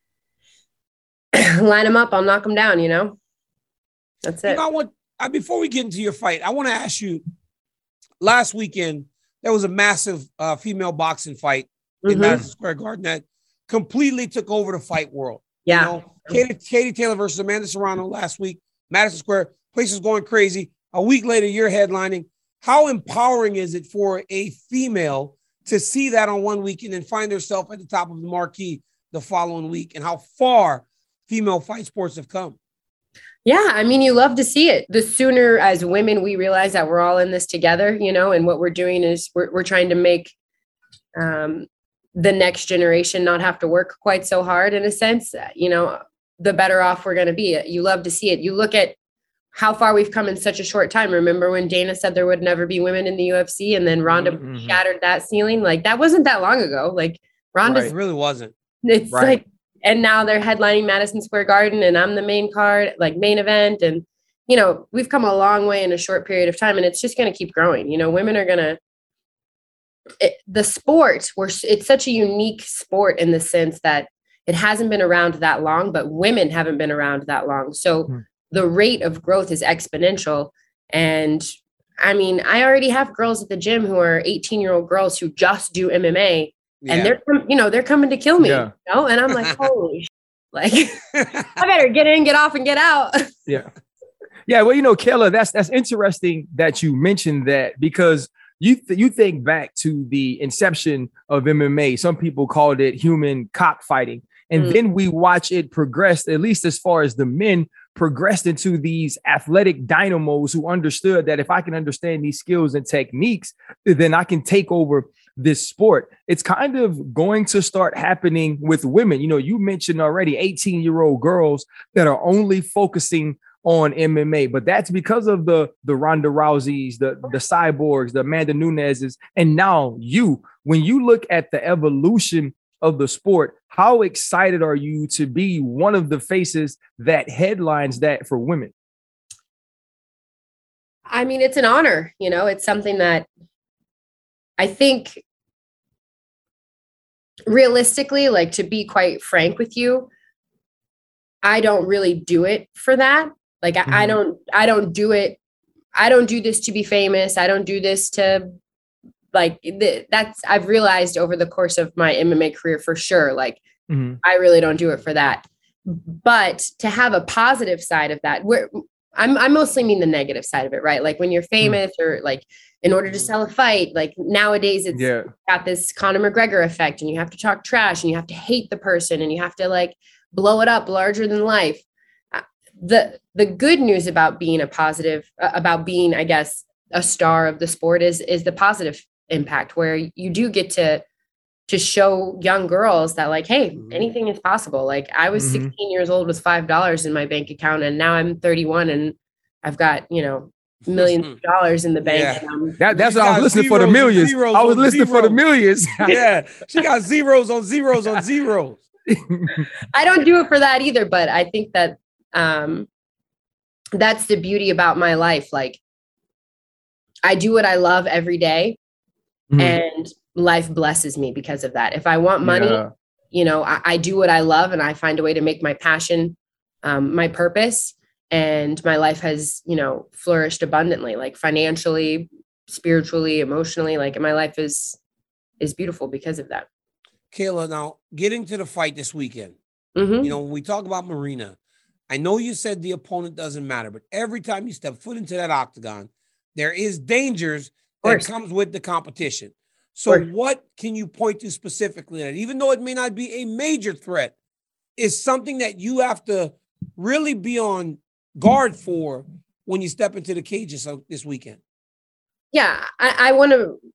line them up, I'll knock them down, That's it. Before we get into your fight, I want to ask you, last weekend, there was a massive female boxing fight in Madison Square Garden that completely took over the fight world. Yeah. Katie Taylor versus Amanda Serrano last week, Madison Square, place is going crazy. A week later, you're headlining. How empowering is it for a female to see that on one weekend and find herself at the top of the marquee the following week, and how far female fight sports have come? Yeah, I mean, you love to see it. The sooner as women we realize that we're all in this together, and what we're doing is we're trying to make the the next generation not have to work quite so hard in a sense, the better off we're going to be. You love to see it. You look at how far we've come in such a short time. Remember when Dana said there would never be women in the UFC and then Ronda shattered that ceiling? Like that wasn't that long ago. Like Ronda It really wasn't. It's like, and now they're headlining Madison Square Garden and I'm the main card, like main event. And, we've come a long way in a short period of time and it's just going to keep growing. Women are going to, the sport, it's such a unique sport in the sense that it hasn't been around that long, but women haven't been around that long. So the rate of growth is exponential. And I mean, I already have girls at the gym who are 18-year-old girls who just do MMA and they're coming to kill me, And I'm like, holy like I better get in, get off and get out. Yeah. Well, Kayla, that's interesting that you mentioned that because you think back to the inception of MMA. Some people called it human cockfighting. And then we watch it progress, at least as far as the men progressed into these athletic dynamos who understood that if I can understand these skills and techniques, then I can take over this sport. It's kind of going to start happening with women. You mentioned already 18-year-old girls that are only focusing on MMA, but that's because of the Ronda Rouseys, the Cyborgs, the Amanda Nunez's, and now when you look at the evolution of the sport, how excited are you to be one of the faces that headlines that for women? I mean, it's an honor, it's something that I think realistically, like to be quite frank with you, I don't really do it for that. Like I don't do it. I don't do this to be famous. I don't do this to I've realized over the course of my MMA career for sure. Like I really don't do it for that, but to have a positive side of that, I mostly mean the negative side of it, right? Like when you're famous or like in order to sell a fight, like nowadays it's got this Conor McGregor effect and you have to talk trash and you have to hate the person and you have to like blow it up larger than life. The good news about being about being, I guess, a star of the sport is the positive impact where you do get to show young girls that like, hey, anything is possible. Like I was 16 years old with $5 in my bank account and now I'm 31 and I've got, millions of dollars in the bank. Yeah. That's what I was listening for the millions. I was listening for the millions. Yeah. She got zeros on zeros on zeros. I don't do it for that either, but I think that that's the beauty about my life. Like I do what I love every day and life blesses me because of that. If I want money, I do what I love and I find a way to make my passion, my purpose, and my life has, flourished abundantly, like financially, spiritually, emotionally, like my life is beautiful because of that. Kayla, now getting to the fight this weekend, when we talk about Marina, I know you said the opponent doesn't matter, but every time you step foot into that octagon, there is dangers that comes with the competition. So what can you point to specifically that, even though it may not be a major threat, is something that you have to really be on guard for when you step into the cages this weekend? Yeah, I want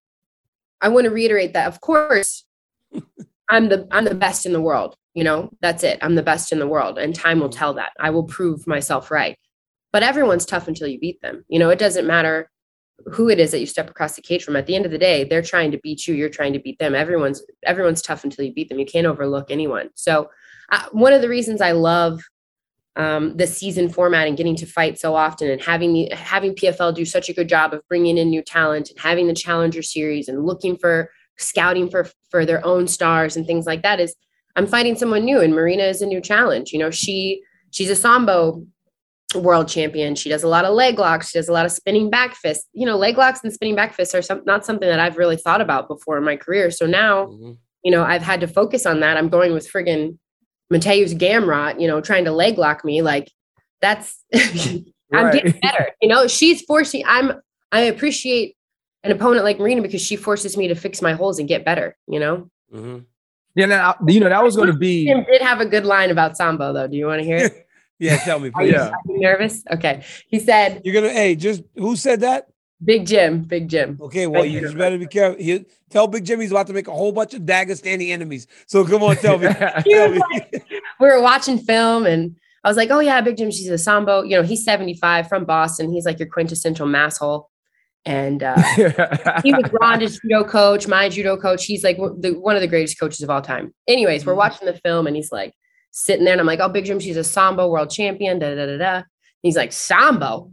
to reiterate that. Of course, I'm the best in the world. That's it. I'm the best in the world and time will tell that. I will prove myself right. But everyone's tough until you beat them. It doesn't matter who it is that you step across the cage from. At the end of the day, they're trying to beat you. You're trying to beat them. Everyone's tough until you beat them. You can't overlook anyone. So one of the reasons I love the season format and getting to fight so often and having PFL do such a good job of bringing in new talent and having the Challenger Series and scouting for their own stars and things like that is I'm fighting someone new, and Marina is a new challenge. She's a Sambo world champion. She does a lot of leg locks. She does a lot of spinning back fists. Leg locks and spinning back fists are not something that I've really thought about before in my career. So now, I've had to focus on that. I'm going with friggin' Mateusz Gamrot, trying to leg lock me. Like that's, I'm getting better. She's forcing, I appreciate an opponent like Marina because she forces me to fix my holes and get better, Yeah, now, that was going to be. Tim did have a good line about Sambo, though. Do you want to hear it? Yeah, tell me, please. Are you nervous? Okay. He said, "You're gonna." Hey, who said that? Big Jim. Okay, well, you just better be careful. Tell Big Jim he's about to make a whole bunch of Dagestani enemies. So come on, tell me. We were watching film and I was like, oh yeah, Big Jim, she's a Sambo. You know, he's 75 from Boston. He's like your quintessential masshole. And he was Rhonda's judo coach, my judo coach. He's like one of the greatest coaches of all time. Anyways, we're watching the film and he's like sitting there and I'm like, oh, Big Jim, she's a Sambo world champion. Da, da, da, da. He's like, Sambo?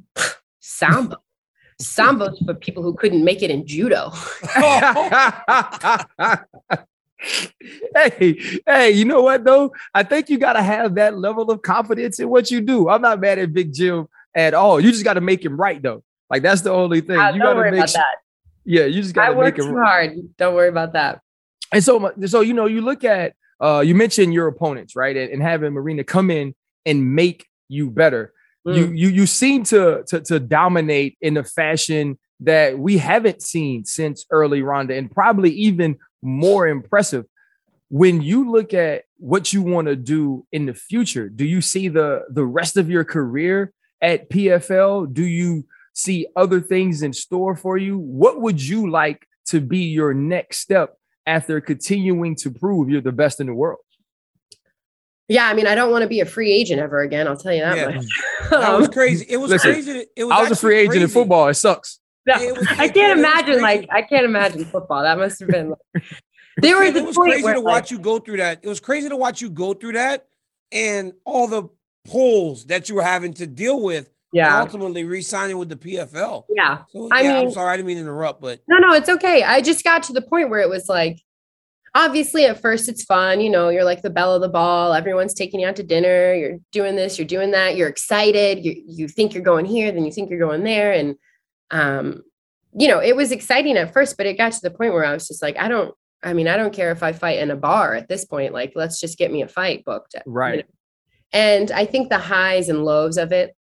Sambo's for people who couldn't make it in judo. Hey, you know what though? I think you got to have that level of confidence in what you do. I'm not mad at Big Jim at all. You just got to make him right though. Like that's the only thing. You don't worry about that. Yeah, you just got to make it too hard. Don't worry about that. And so you know, you look at you mentioned your opponents, right? And having Marina come in and make you better. You seem to dominate in a fashion that we haven't seen since early Ronda, and probably even more impressive. When you look at what you want to do in the future, do you see the rest of your career at PFL? Do you see other things in store for you? What would you like to be your next step after continuing to prove you're the best in the world? Yeah, I mean, I don't want to be a free agent ever again. I'll tell you that much. That was crazy. It was crazy. I was a free agent in football. It sucks. No, I can't imagine. I can't imagine football. That must have been. It was crazy to watch you go through that. It was crazy to watch you go through that, and all the polls that you were having to deal with. Yeah. And ultimately re-signing with the PFL. Yeah. So, I mean, I'm sorry, I didn't mean to interrupt, but no, it's okay. I just got to the point where it was like, obviously at first it's fun, you know, you're like the belle of the ball. Everyone's taking you out to dinner. You're doing this, you're doing that. You're excited. You think you're going here, then you think you're going there. And, you know, it was exciting at first, but it got to the point where I was just like, I don't care if I fight in a bar at this point. Like, let's just get me a fight booked. Right. You know? And I think the highs and lows of it,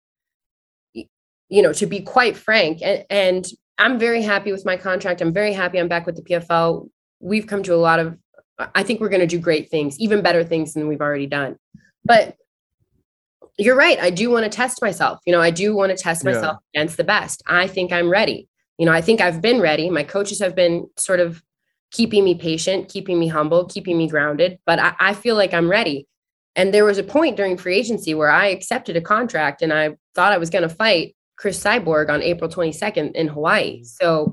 you know, to be quite frank, and I'm very happy with my contract. I'm very happy I'm back with the PFL. We've come to I think we're going to do great things, even better things than we've already done. But you're right. I do want to test myself. You know, I do want to test myself against the best. I think I'm ready. You know, I think I've been ready. My coaches have been sort of keeping me patient, keeping me humble, keeping me grounded, but I feel like I'm ready. And there was a point during free agency where I accepted a contract and I thought I was going to fight Chris Cyborg on April 22nd in Hawaii. So,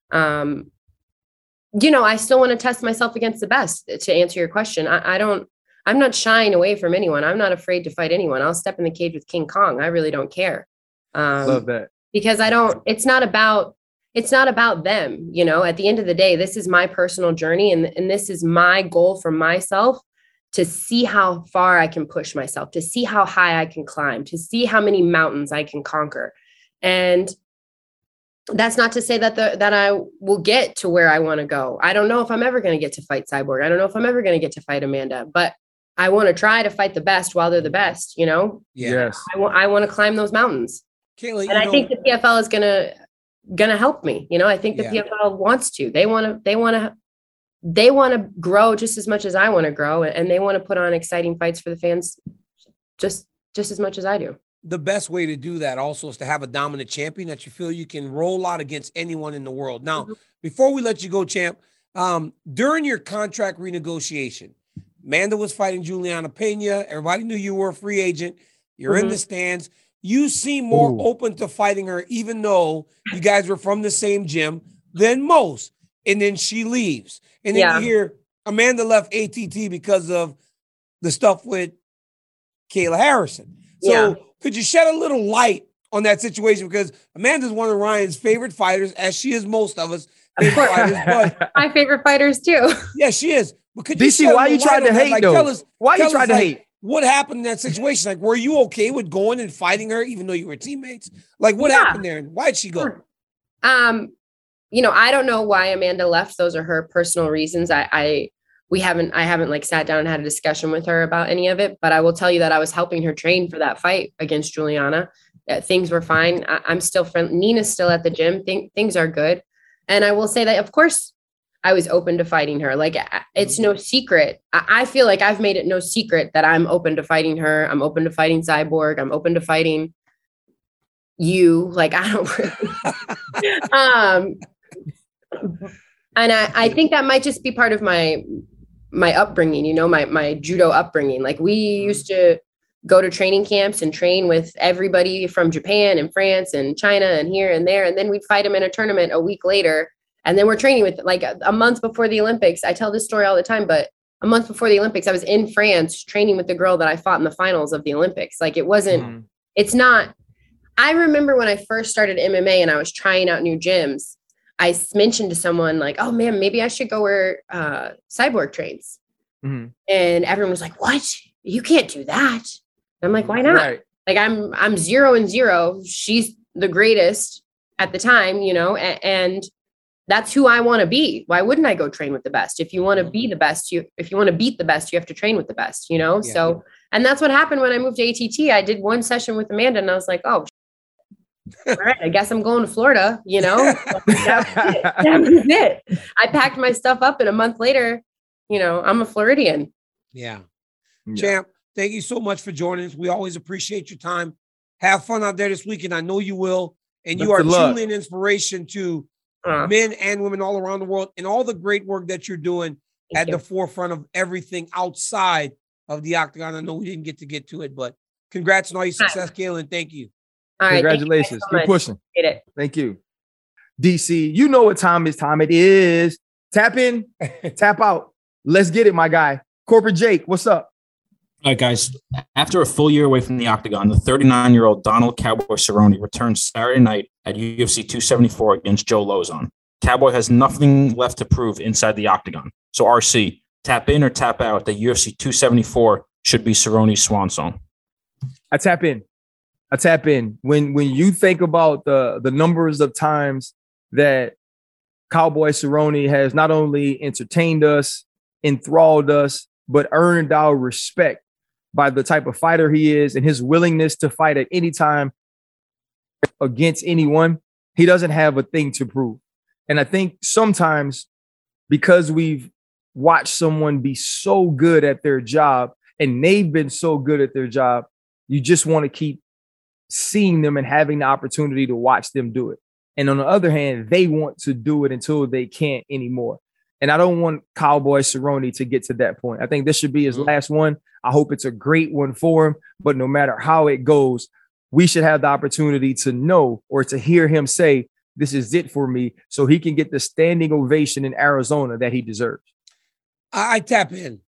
you know, I still want to test myself against the best, to answer your question. I'm not shying away from anyone. I'm not afraid to fight anyone. I'll step in the cage with King Kong. I really don't care. Love that. Because it's not about them. You know, at the end of the day, this is my personal journey. And this is my goal for myself, to see how far I can push myself, to see how high I can climb, to see how many mountains I can conquer. And that's not to say that I will get to where I want to go. I don't know if I'm ever going to get to fight Cyborg. I don't know if I'm ever going to get to fight Amanda, but I want to try to fight the best while they're the best, you know? Yes. I want to climb those mountains. Kayla, and I think the PFL is going to help me. You know, I think the PFL wants to. They want to grow just as much as I want to grow, and they want to put on exciting fights for the fans just as much as I do. The best way to do that also is to have a dominant champion that you feel you can roll out against anyone in the world. Now, before we let you go, champ, during your contract renegotiation, Amanda was fighting Juliana Pena. Everybody knew you were a free agent. You're in the stands. You seem more open to fighting her, even though you guys were from the same gym, than most. And then she leaves. And then you hear Amanda left ATT because of the stuff with Kayla Harrison. So could you shed a little light on that situation? Because Amanda's one of Ryan's favorite fighters, as she is most of us favorite fighters. But my favorite fighters too. Yeah, she is. But could you DC, why you tried to hate though? Why you tried to hate? What happened in that situation? Like, were you okay with going and fighting her, even though you were teammates? Like, what happened there, and why'd she go? You know, I don't know why Amanda left. Those are her personal reasons. I haven't like sat down and had a discussion with her about any of it, but I will tell you that I was helping her train for that fight against Juliana. Things were fine. I'm still friendly. Nina's still at the gym. Things are good. And I will say that, of course, I was open to fighting her. Like, it's no secret. I feel like I've made it no secret that I'm open to fighting her. I'm open to fighting Cyborg. I'm open to fighting you, like, I don't really. And I think that might just be part of my upbringing, you know, my judo upbringing. Like, we used to go to training camps and train with everybody from Japan and France and China and here and there. And then we'd fight them in a tournament a week later. And then we're training with, like, a month before the Olympics. I tell this story all the time, but a month before the Olympics, I was in France training with the girl that I fought in the finals of the Olympics. Like, it wasn't, it's not, I remember when I first started MMA and I was trying out new gyms, I mentioned to someone like, oh man, maybe I should go where Cyborg trains. And everyone was like, what? You can't do that. And I'm like, why not? Right. Like, I'm 0-0. She's the greatest at the time, you know, and that's who I want to be. Why wouldn't I go train with the best? If you want to be the best, if you want to beat the best, you have to train with the best, you know? Yeah. So, and that's what happened when I moved to ATT. I did one session with Amanda and I was like, oh, all right, I guess I'm going to Florida, you know? That was it. I packed my stuff up and a month later, you know, I'm a Floridian. Yeah. Champ, thank you so much for joining us. We always appreciate your time. Have fun out there this weekend. I know you will. And you are truly an inspiration to men and women all around the world, and all the great work that you're doing at the forefront of everything outside of the octagon. I know we didn't get to it, but congrats on all your success, Kaylin. Thank you. All right, congratulations. Keep pushing. Get it. Thank you. DC, you know what time it is. Tap in, tap out. Let's get it, my guy. Corporate Jake, what's up? All right, guys. After a full year away from the octagon, the 39-year-old Donald Cowboy Cerrone returns Saturday night at UFC 274 against Joe Lauzon. Cowboy has nothing left to prove inside the octagon. So, RC, tap in or tap out that UFC 274 should be Cerrone's swan song. I tap in. When you think about the numbers of times that Cowboy Cerrone has not only entertained us, enthralled us, but earned our respect by the type of fighter he is and his willingness to fight at any time against anyone, he doesn't have a thing to prove. And I think sometimes because we've watched someone be so good at their job and they've been so good at their job, you just want to keep seeing them and having the opportunity to watch them do it. And on the other hand, they want to do it until they can't anymore. And I don't want Cowboy Cerrone to get to that point. I think this should be his last one. I hope it's a great one for him. But no matter how it goes, we should have the opportunity to know or to hear him say, this is it for me, so he can get the standing ovation in Arizona that he deserves. I tap in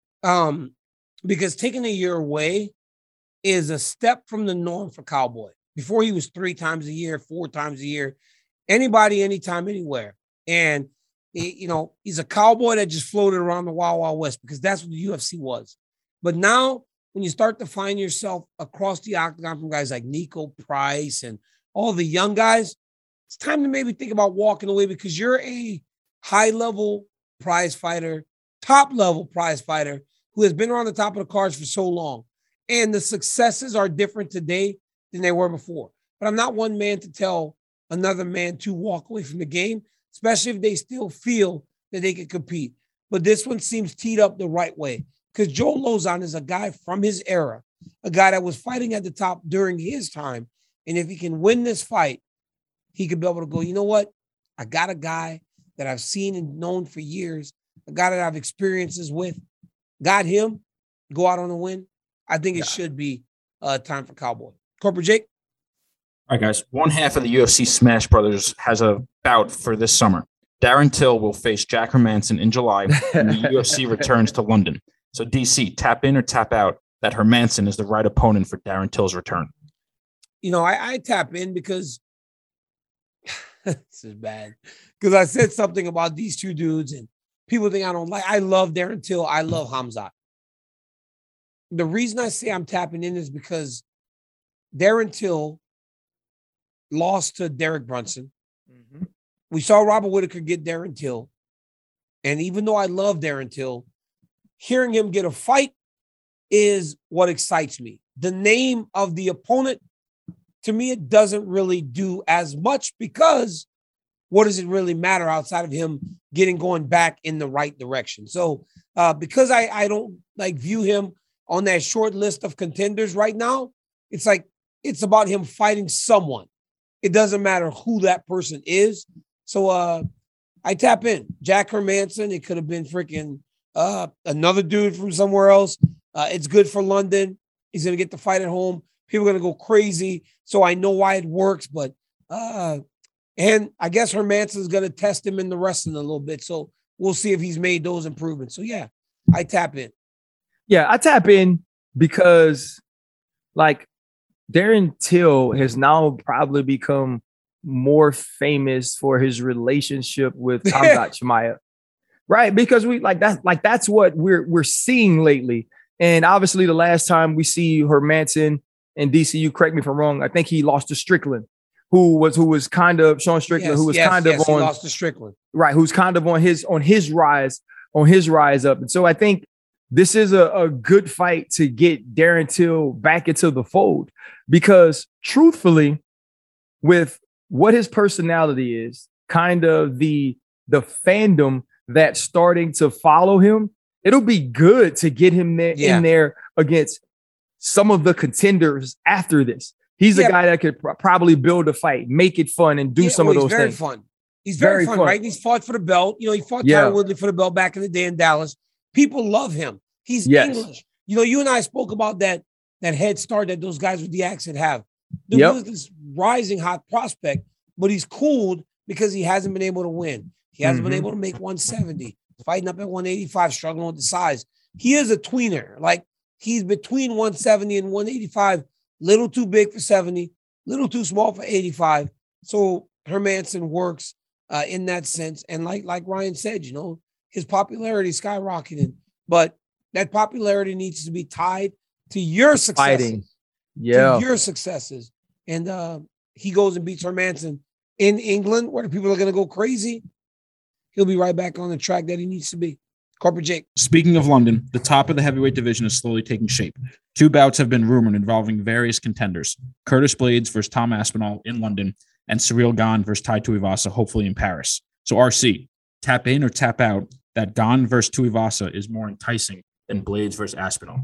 because taking a year away is a step from the norm for Cowboy. Before, he was 3 times a year, 4 times a year, anybody, anytime, anywhere. And you know, he's a cowboy that just floated around the Wild Wild West because that's what the UFC was. But now when you start to find yourself across the octagon from guys like Nico Price and all the young guys, it's time to maybe think about walking away because you're a high-level prize fighter, top-level prize fighter who has been around the top of the cards for so long. And the successes are different today than they were before. But I'm not one man to tell another man to walk away from the game, especially if they still feel that they can compete. But this one seems teed up the right way because Joe Lauzon is a guy from his era, a guy that was fighting at the top during his time. And if he can win this fight, he could be able to go, you know what? I got a guy that I've seen and known for years, a guy that I've experiences with, got him, go out on a win. I think it should be time for Cowboy. Corporate Jake? All right, guys. One half of the UFC Smash Brothers has a bout for this summer. Darren Till will face Jack Hermanson in July, and the UFC returns to London. So, DC, tap in or tap out that Hermanson is the right opponent for Darren Till's return. You know, I tap in because this is bad. Because I said something about these two dudes, and people think I don't like. I love Darren Till. I love Khamzat. The reason I say I'm tapping in is because Darren Till lost to Derek Brunson. Mm-hmm. We saw Robert Whittaker get Darren Till. And even though I love Darren Till, hearing him get a fight is what excites me. The name of the opponent, to me, it doesn't really do as much because what does it really matter outside of him going back in the right direction? So because I don't view him on that short list of contenders right now, it's about him fighting someone. it doesn't matter who that person is. So I tap in. Jack Hermanson. It could have been freaking another dude from somewhere else. It's good for London. He's going to get the fight at home. People are going to go crazy. So I know why it works. But and I guess Hermanson's going to test him in the wrestling a little bit. So we'll see if he's made those improvements. So yeah, I tap in. Yeah, I tap in because like Darren Till has now probably become more famous for his relationship with Khamzat Chimaev, right? Because we that's what we're seeing lately. And obviously, the last time we see Hermansson and DCU, correct me if I'm wrong, I think he lost to Strickland, who was kind of Sean Strickland, who was kind of on he lost to Strickland, right? Who's kind of on his rise up. And so I think this is a good fight to get Darren Till back into the fold, because truthfully, with what his personality is, kind of the fandom that's starting to follow him, it'll be good to get him there, in there against some of the contenders after this. He's a guy that could probably build a fight, make it fun, and do some of those things. Fun. He's very fun, right? He's fought for the belt. You know, he fought Tyron Woodley for the belt back in the day in Dallas. People love him. He's English. You know, you and I spoke about that head start that those guys with the accent have. Dude was this rising hot prospect, but he's cooled because he hasn't been able to win. He hasn't been able to make 170. Fighting up at 185, struggling with the size. He is a tweener. Like, he's between 170 and 185. Little too big for 70, little too small for 85. So Hermansson works in that sense. And like Ryan said, you know, his popularity is skyrocketing. But that popularity needs to be tied to your successes. Fighting. Yeah. To your successes. And he goes and beats Hermansson in England, where the people are going to go crazy. He'll be right back on the track that he needs to be. Corporate Jake. Speaking of London, the top of the heavyweight division is slowly taking shape. 2 bouts have been rumored involving various contenders: Curtis Blades versus Tom Aspinall in London, and Ciryl Gane versus Tai Tuivasa, hopefully in Paris. So RC, tap in or tap out that Gane versus Tuivasa is more enticing than Blades versus Aspinall?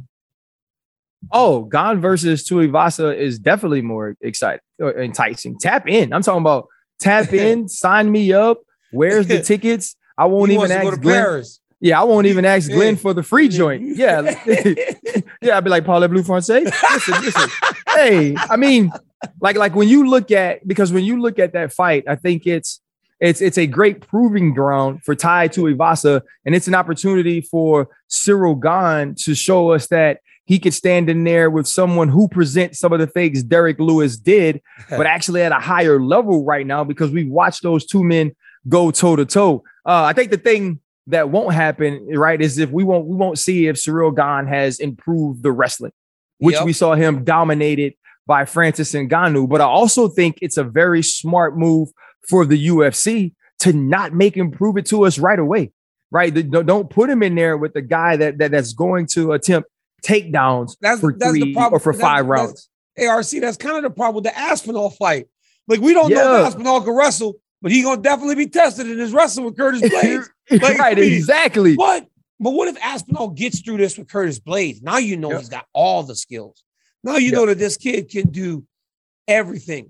Oh, Gane versus Tuivasa is definitely more exciting or enticing. Tap in. I'm talking about tap in, sign me up. Where's the tickets? I won't even ask Glenn. Paris. Yeah, I won't even ask Glenn for the free joint. Yeah. Yeah, I'd be like, Paulette Blue Francais. Listen. Hey, I mean, like when you look at that fight, I think it's a great proving ground for Tai Tuivasa, and it's an opportunity for Ciryl Gane to show us that he could stand in there with someone who presents some of the things Derek Lewis did, but actually at a higher level right now, because we've watched those two men go toe to toe. I think the thing that won't happen, right, is if we won't see if Ciryl Gane has improved the wrestling, which we saw him dominated by Francis Ngannou. But I also think it's a very smart move for the UFC to not make him prove it to us right away, right? Don't put him in there with the guy that's going to attempt takedowns for 3 or for 5 rounds. ARC, that's kind of the problem with the Aspinall fight. Like, we don't know if Aspinall can wrestle, but he's going to definitely be tested in his wrestling with Curtis Blades. Like, right, exactly. But what if Aspinall gets through this with Curtis Blades? Now you know he's got all the skills. Now you know that this kid can do everything.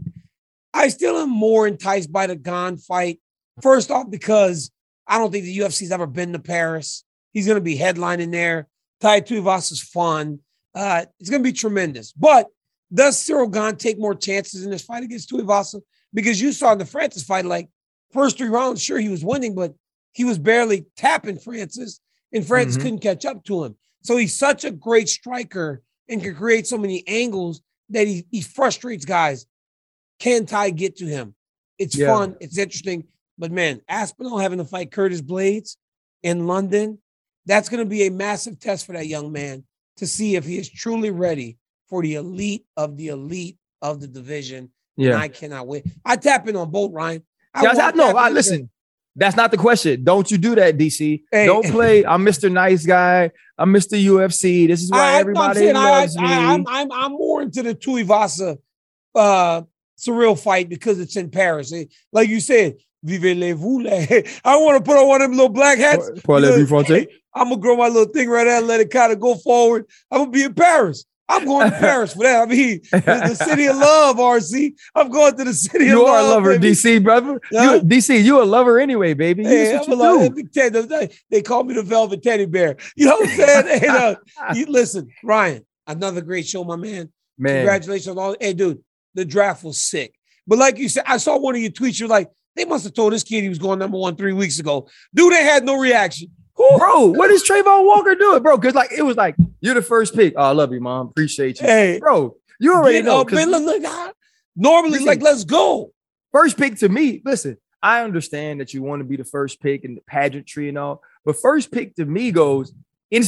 I still am more enticed by the Gane fight. First off, because I don't think the UFC's ever been to Paris. He's going to be headlining there. Tai Tuivasa's fun. It's going to be tremendous. But does Ciryl Gane take more chances in this fight against Tuivasa? Because you saw in the Francis fight, like, first 3 rounds, sure, he was winning, but he was barely tapping Francis, and Francis couldn't catch up to him. So he's such a great striker and can create so many angles that he frustrates guys. Can Tai get to him? It's fun. It's interesting. But, man, Aspinall having to fight Curtis Blades in London, that's going to be a massive test for that young man to see if he is truly ready for the elite of the division. Yeah. And I cannot wait. I tap in on both, Ryan. Listen, that's not the question. Don't you do that, DC. Hey. Don't play. I'm Mr. Nice Guy. I'm Mr. UFC. This is why everybody loves me. I'm more into the Tuivasa Ciryl fight because it's in Paris. Like you said, vivez-vous. I want to put on one of them little black hats. I'm going to grow my little thing right there and let it kind of go forward. I'm going to be in Paris. I'm going to Paris for that. I mean, the city of love, RC. I'm going to the city of love. You are a lover, baby. DC, brother. DC, you a lover anyway, baby. Hey, they call me the Velvet Teddy Bear. You know what I'm saying? Hey, listen, Ryan, another great show, my man. Congratulations on all. Hey, dude, the draft was sick. But like you said, I saw one of your tweets. You're like, they must have told this kid he was going number 1 3 weeks ago. Dude, they had no reaction. Bro, what is Trayvon Walker doing, bro? Because it was like, you're the first pick. Oh, I love you, Mom. Appreciate you. Hey, bro, you already know. Normally, let's go. First pick to me, listen, I understand that you want to be the first pick in the pageantry and all, but first pick to me goes in.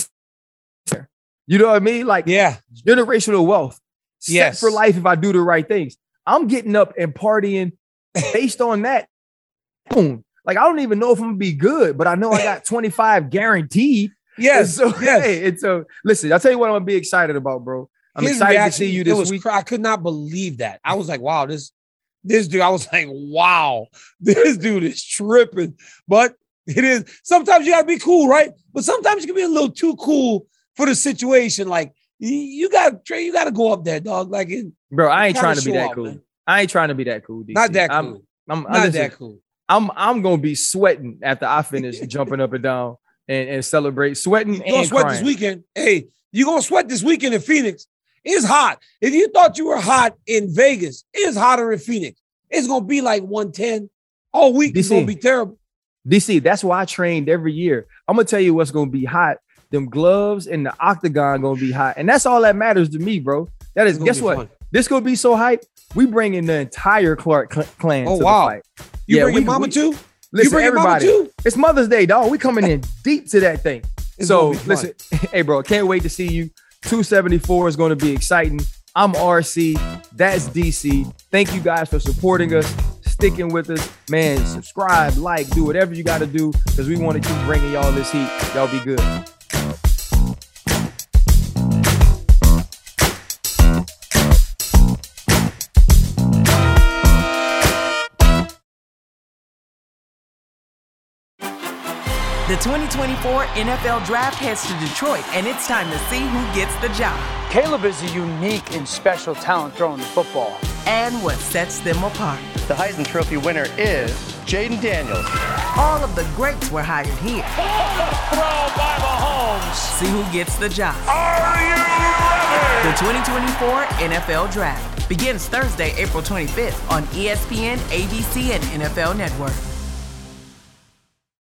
You know what I mean? Like, generational wealth. Set for life if I do the right things. I'm getting up and partying based on that. Boom. Like, I don't even know if I'm gonna be good, but I know I got 25 guaranteed. Yes. And so listen, I'll tell you what I'm gonna be excited about, bro. I'm excited to see you this week. I could not believe that. I was like, wow, this dude, I was like, wow, this dude is tripping. But it is, sometimes you gotta be cool, right? But sometimes you can be a little too cool for the situation. Like, you gotta go up there, dog. Like, bro, I ain't trying to be that cool. Man. I ain't trying to be that cool, DC. Not that cool. I'm not that cool. I'm gonna be sweating after I finish jumping up and down and celebrate, sweating. You're gonna sweat this weekend. Hey, you're gonna sweat this weekend in Phoenix. It's hot. If you thought you were hot in Vegas, it's hotter in Phoenix. It's gonna be like 110 all week. It's gonna be terrible. DC, that's why I trained every year. I'm gonna tell you what's gonna be hot. Them gloves and the octagon gonna be hot, and that's all that matters to me, bro. That is, guess what? Fun. This gonna be so hype. We bringing the entire Clark clan to the fight. You bringing Mama too? Listen, you bringing everybody. Mama too? It's Mother's Day, dog. We coming in deep to that thing. So listen, hey, bro, can't wait to see you. 274 is going to be exciting. I'm RC. That's DC. Thank you guys for supporting us, sticking with us. Man, subscribe, like, do whatever you got to do because we want to keep bringing y'all this heat. Y'all be good. The 2024 NFL Draft heads to Detroit, and it's time to see who gets the job. Caleb is a unique and special talent throwing the football. And what sets them apart. The Heisman Trophy winner is Jaden Daniels. All of the greats were hired here. Throw by Mahomes. See who gets the job. Are you ready? The 2024 NFL Draft begins Thursday, April 25th on ESPN, ABC, and NFL Network.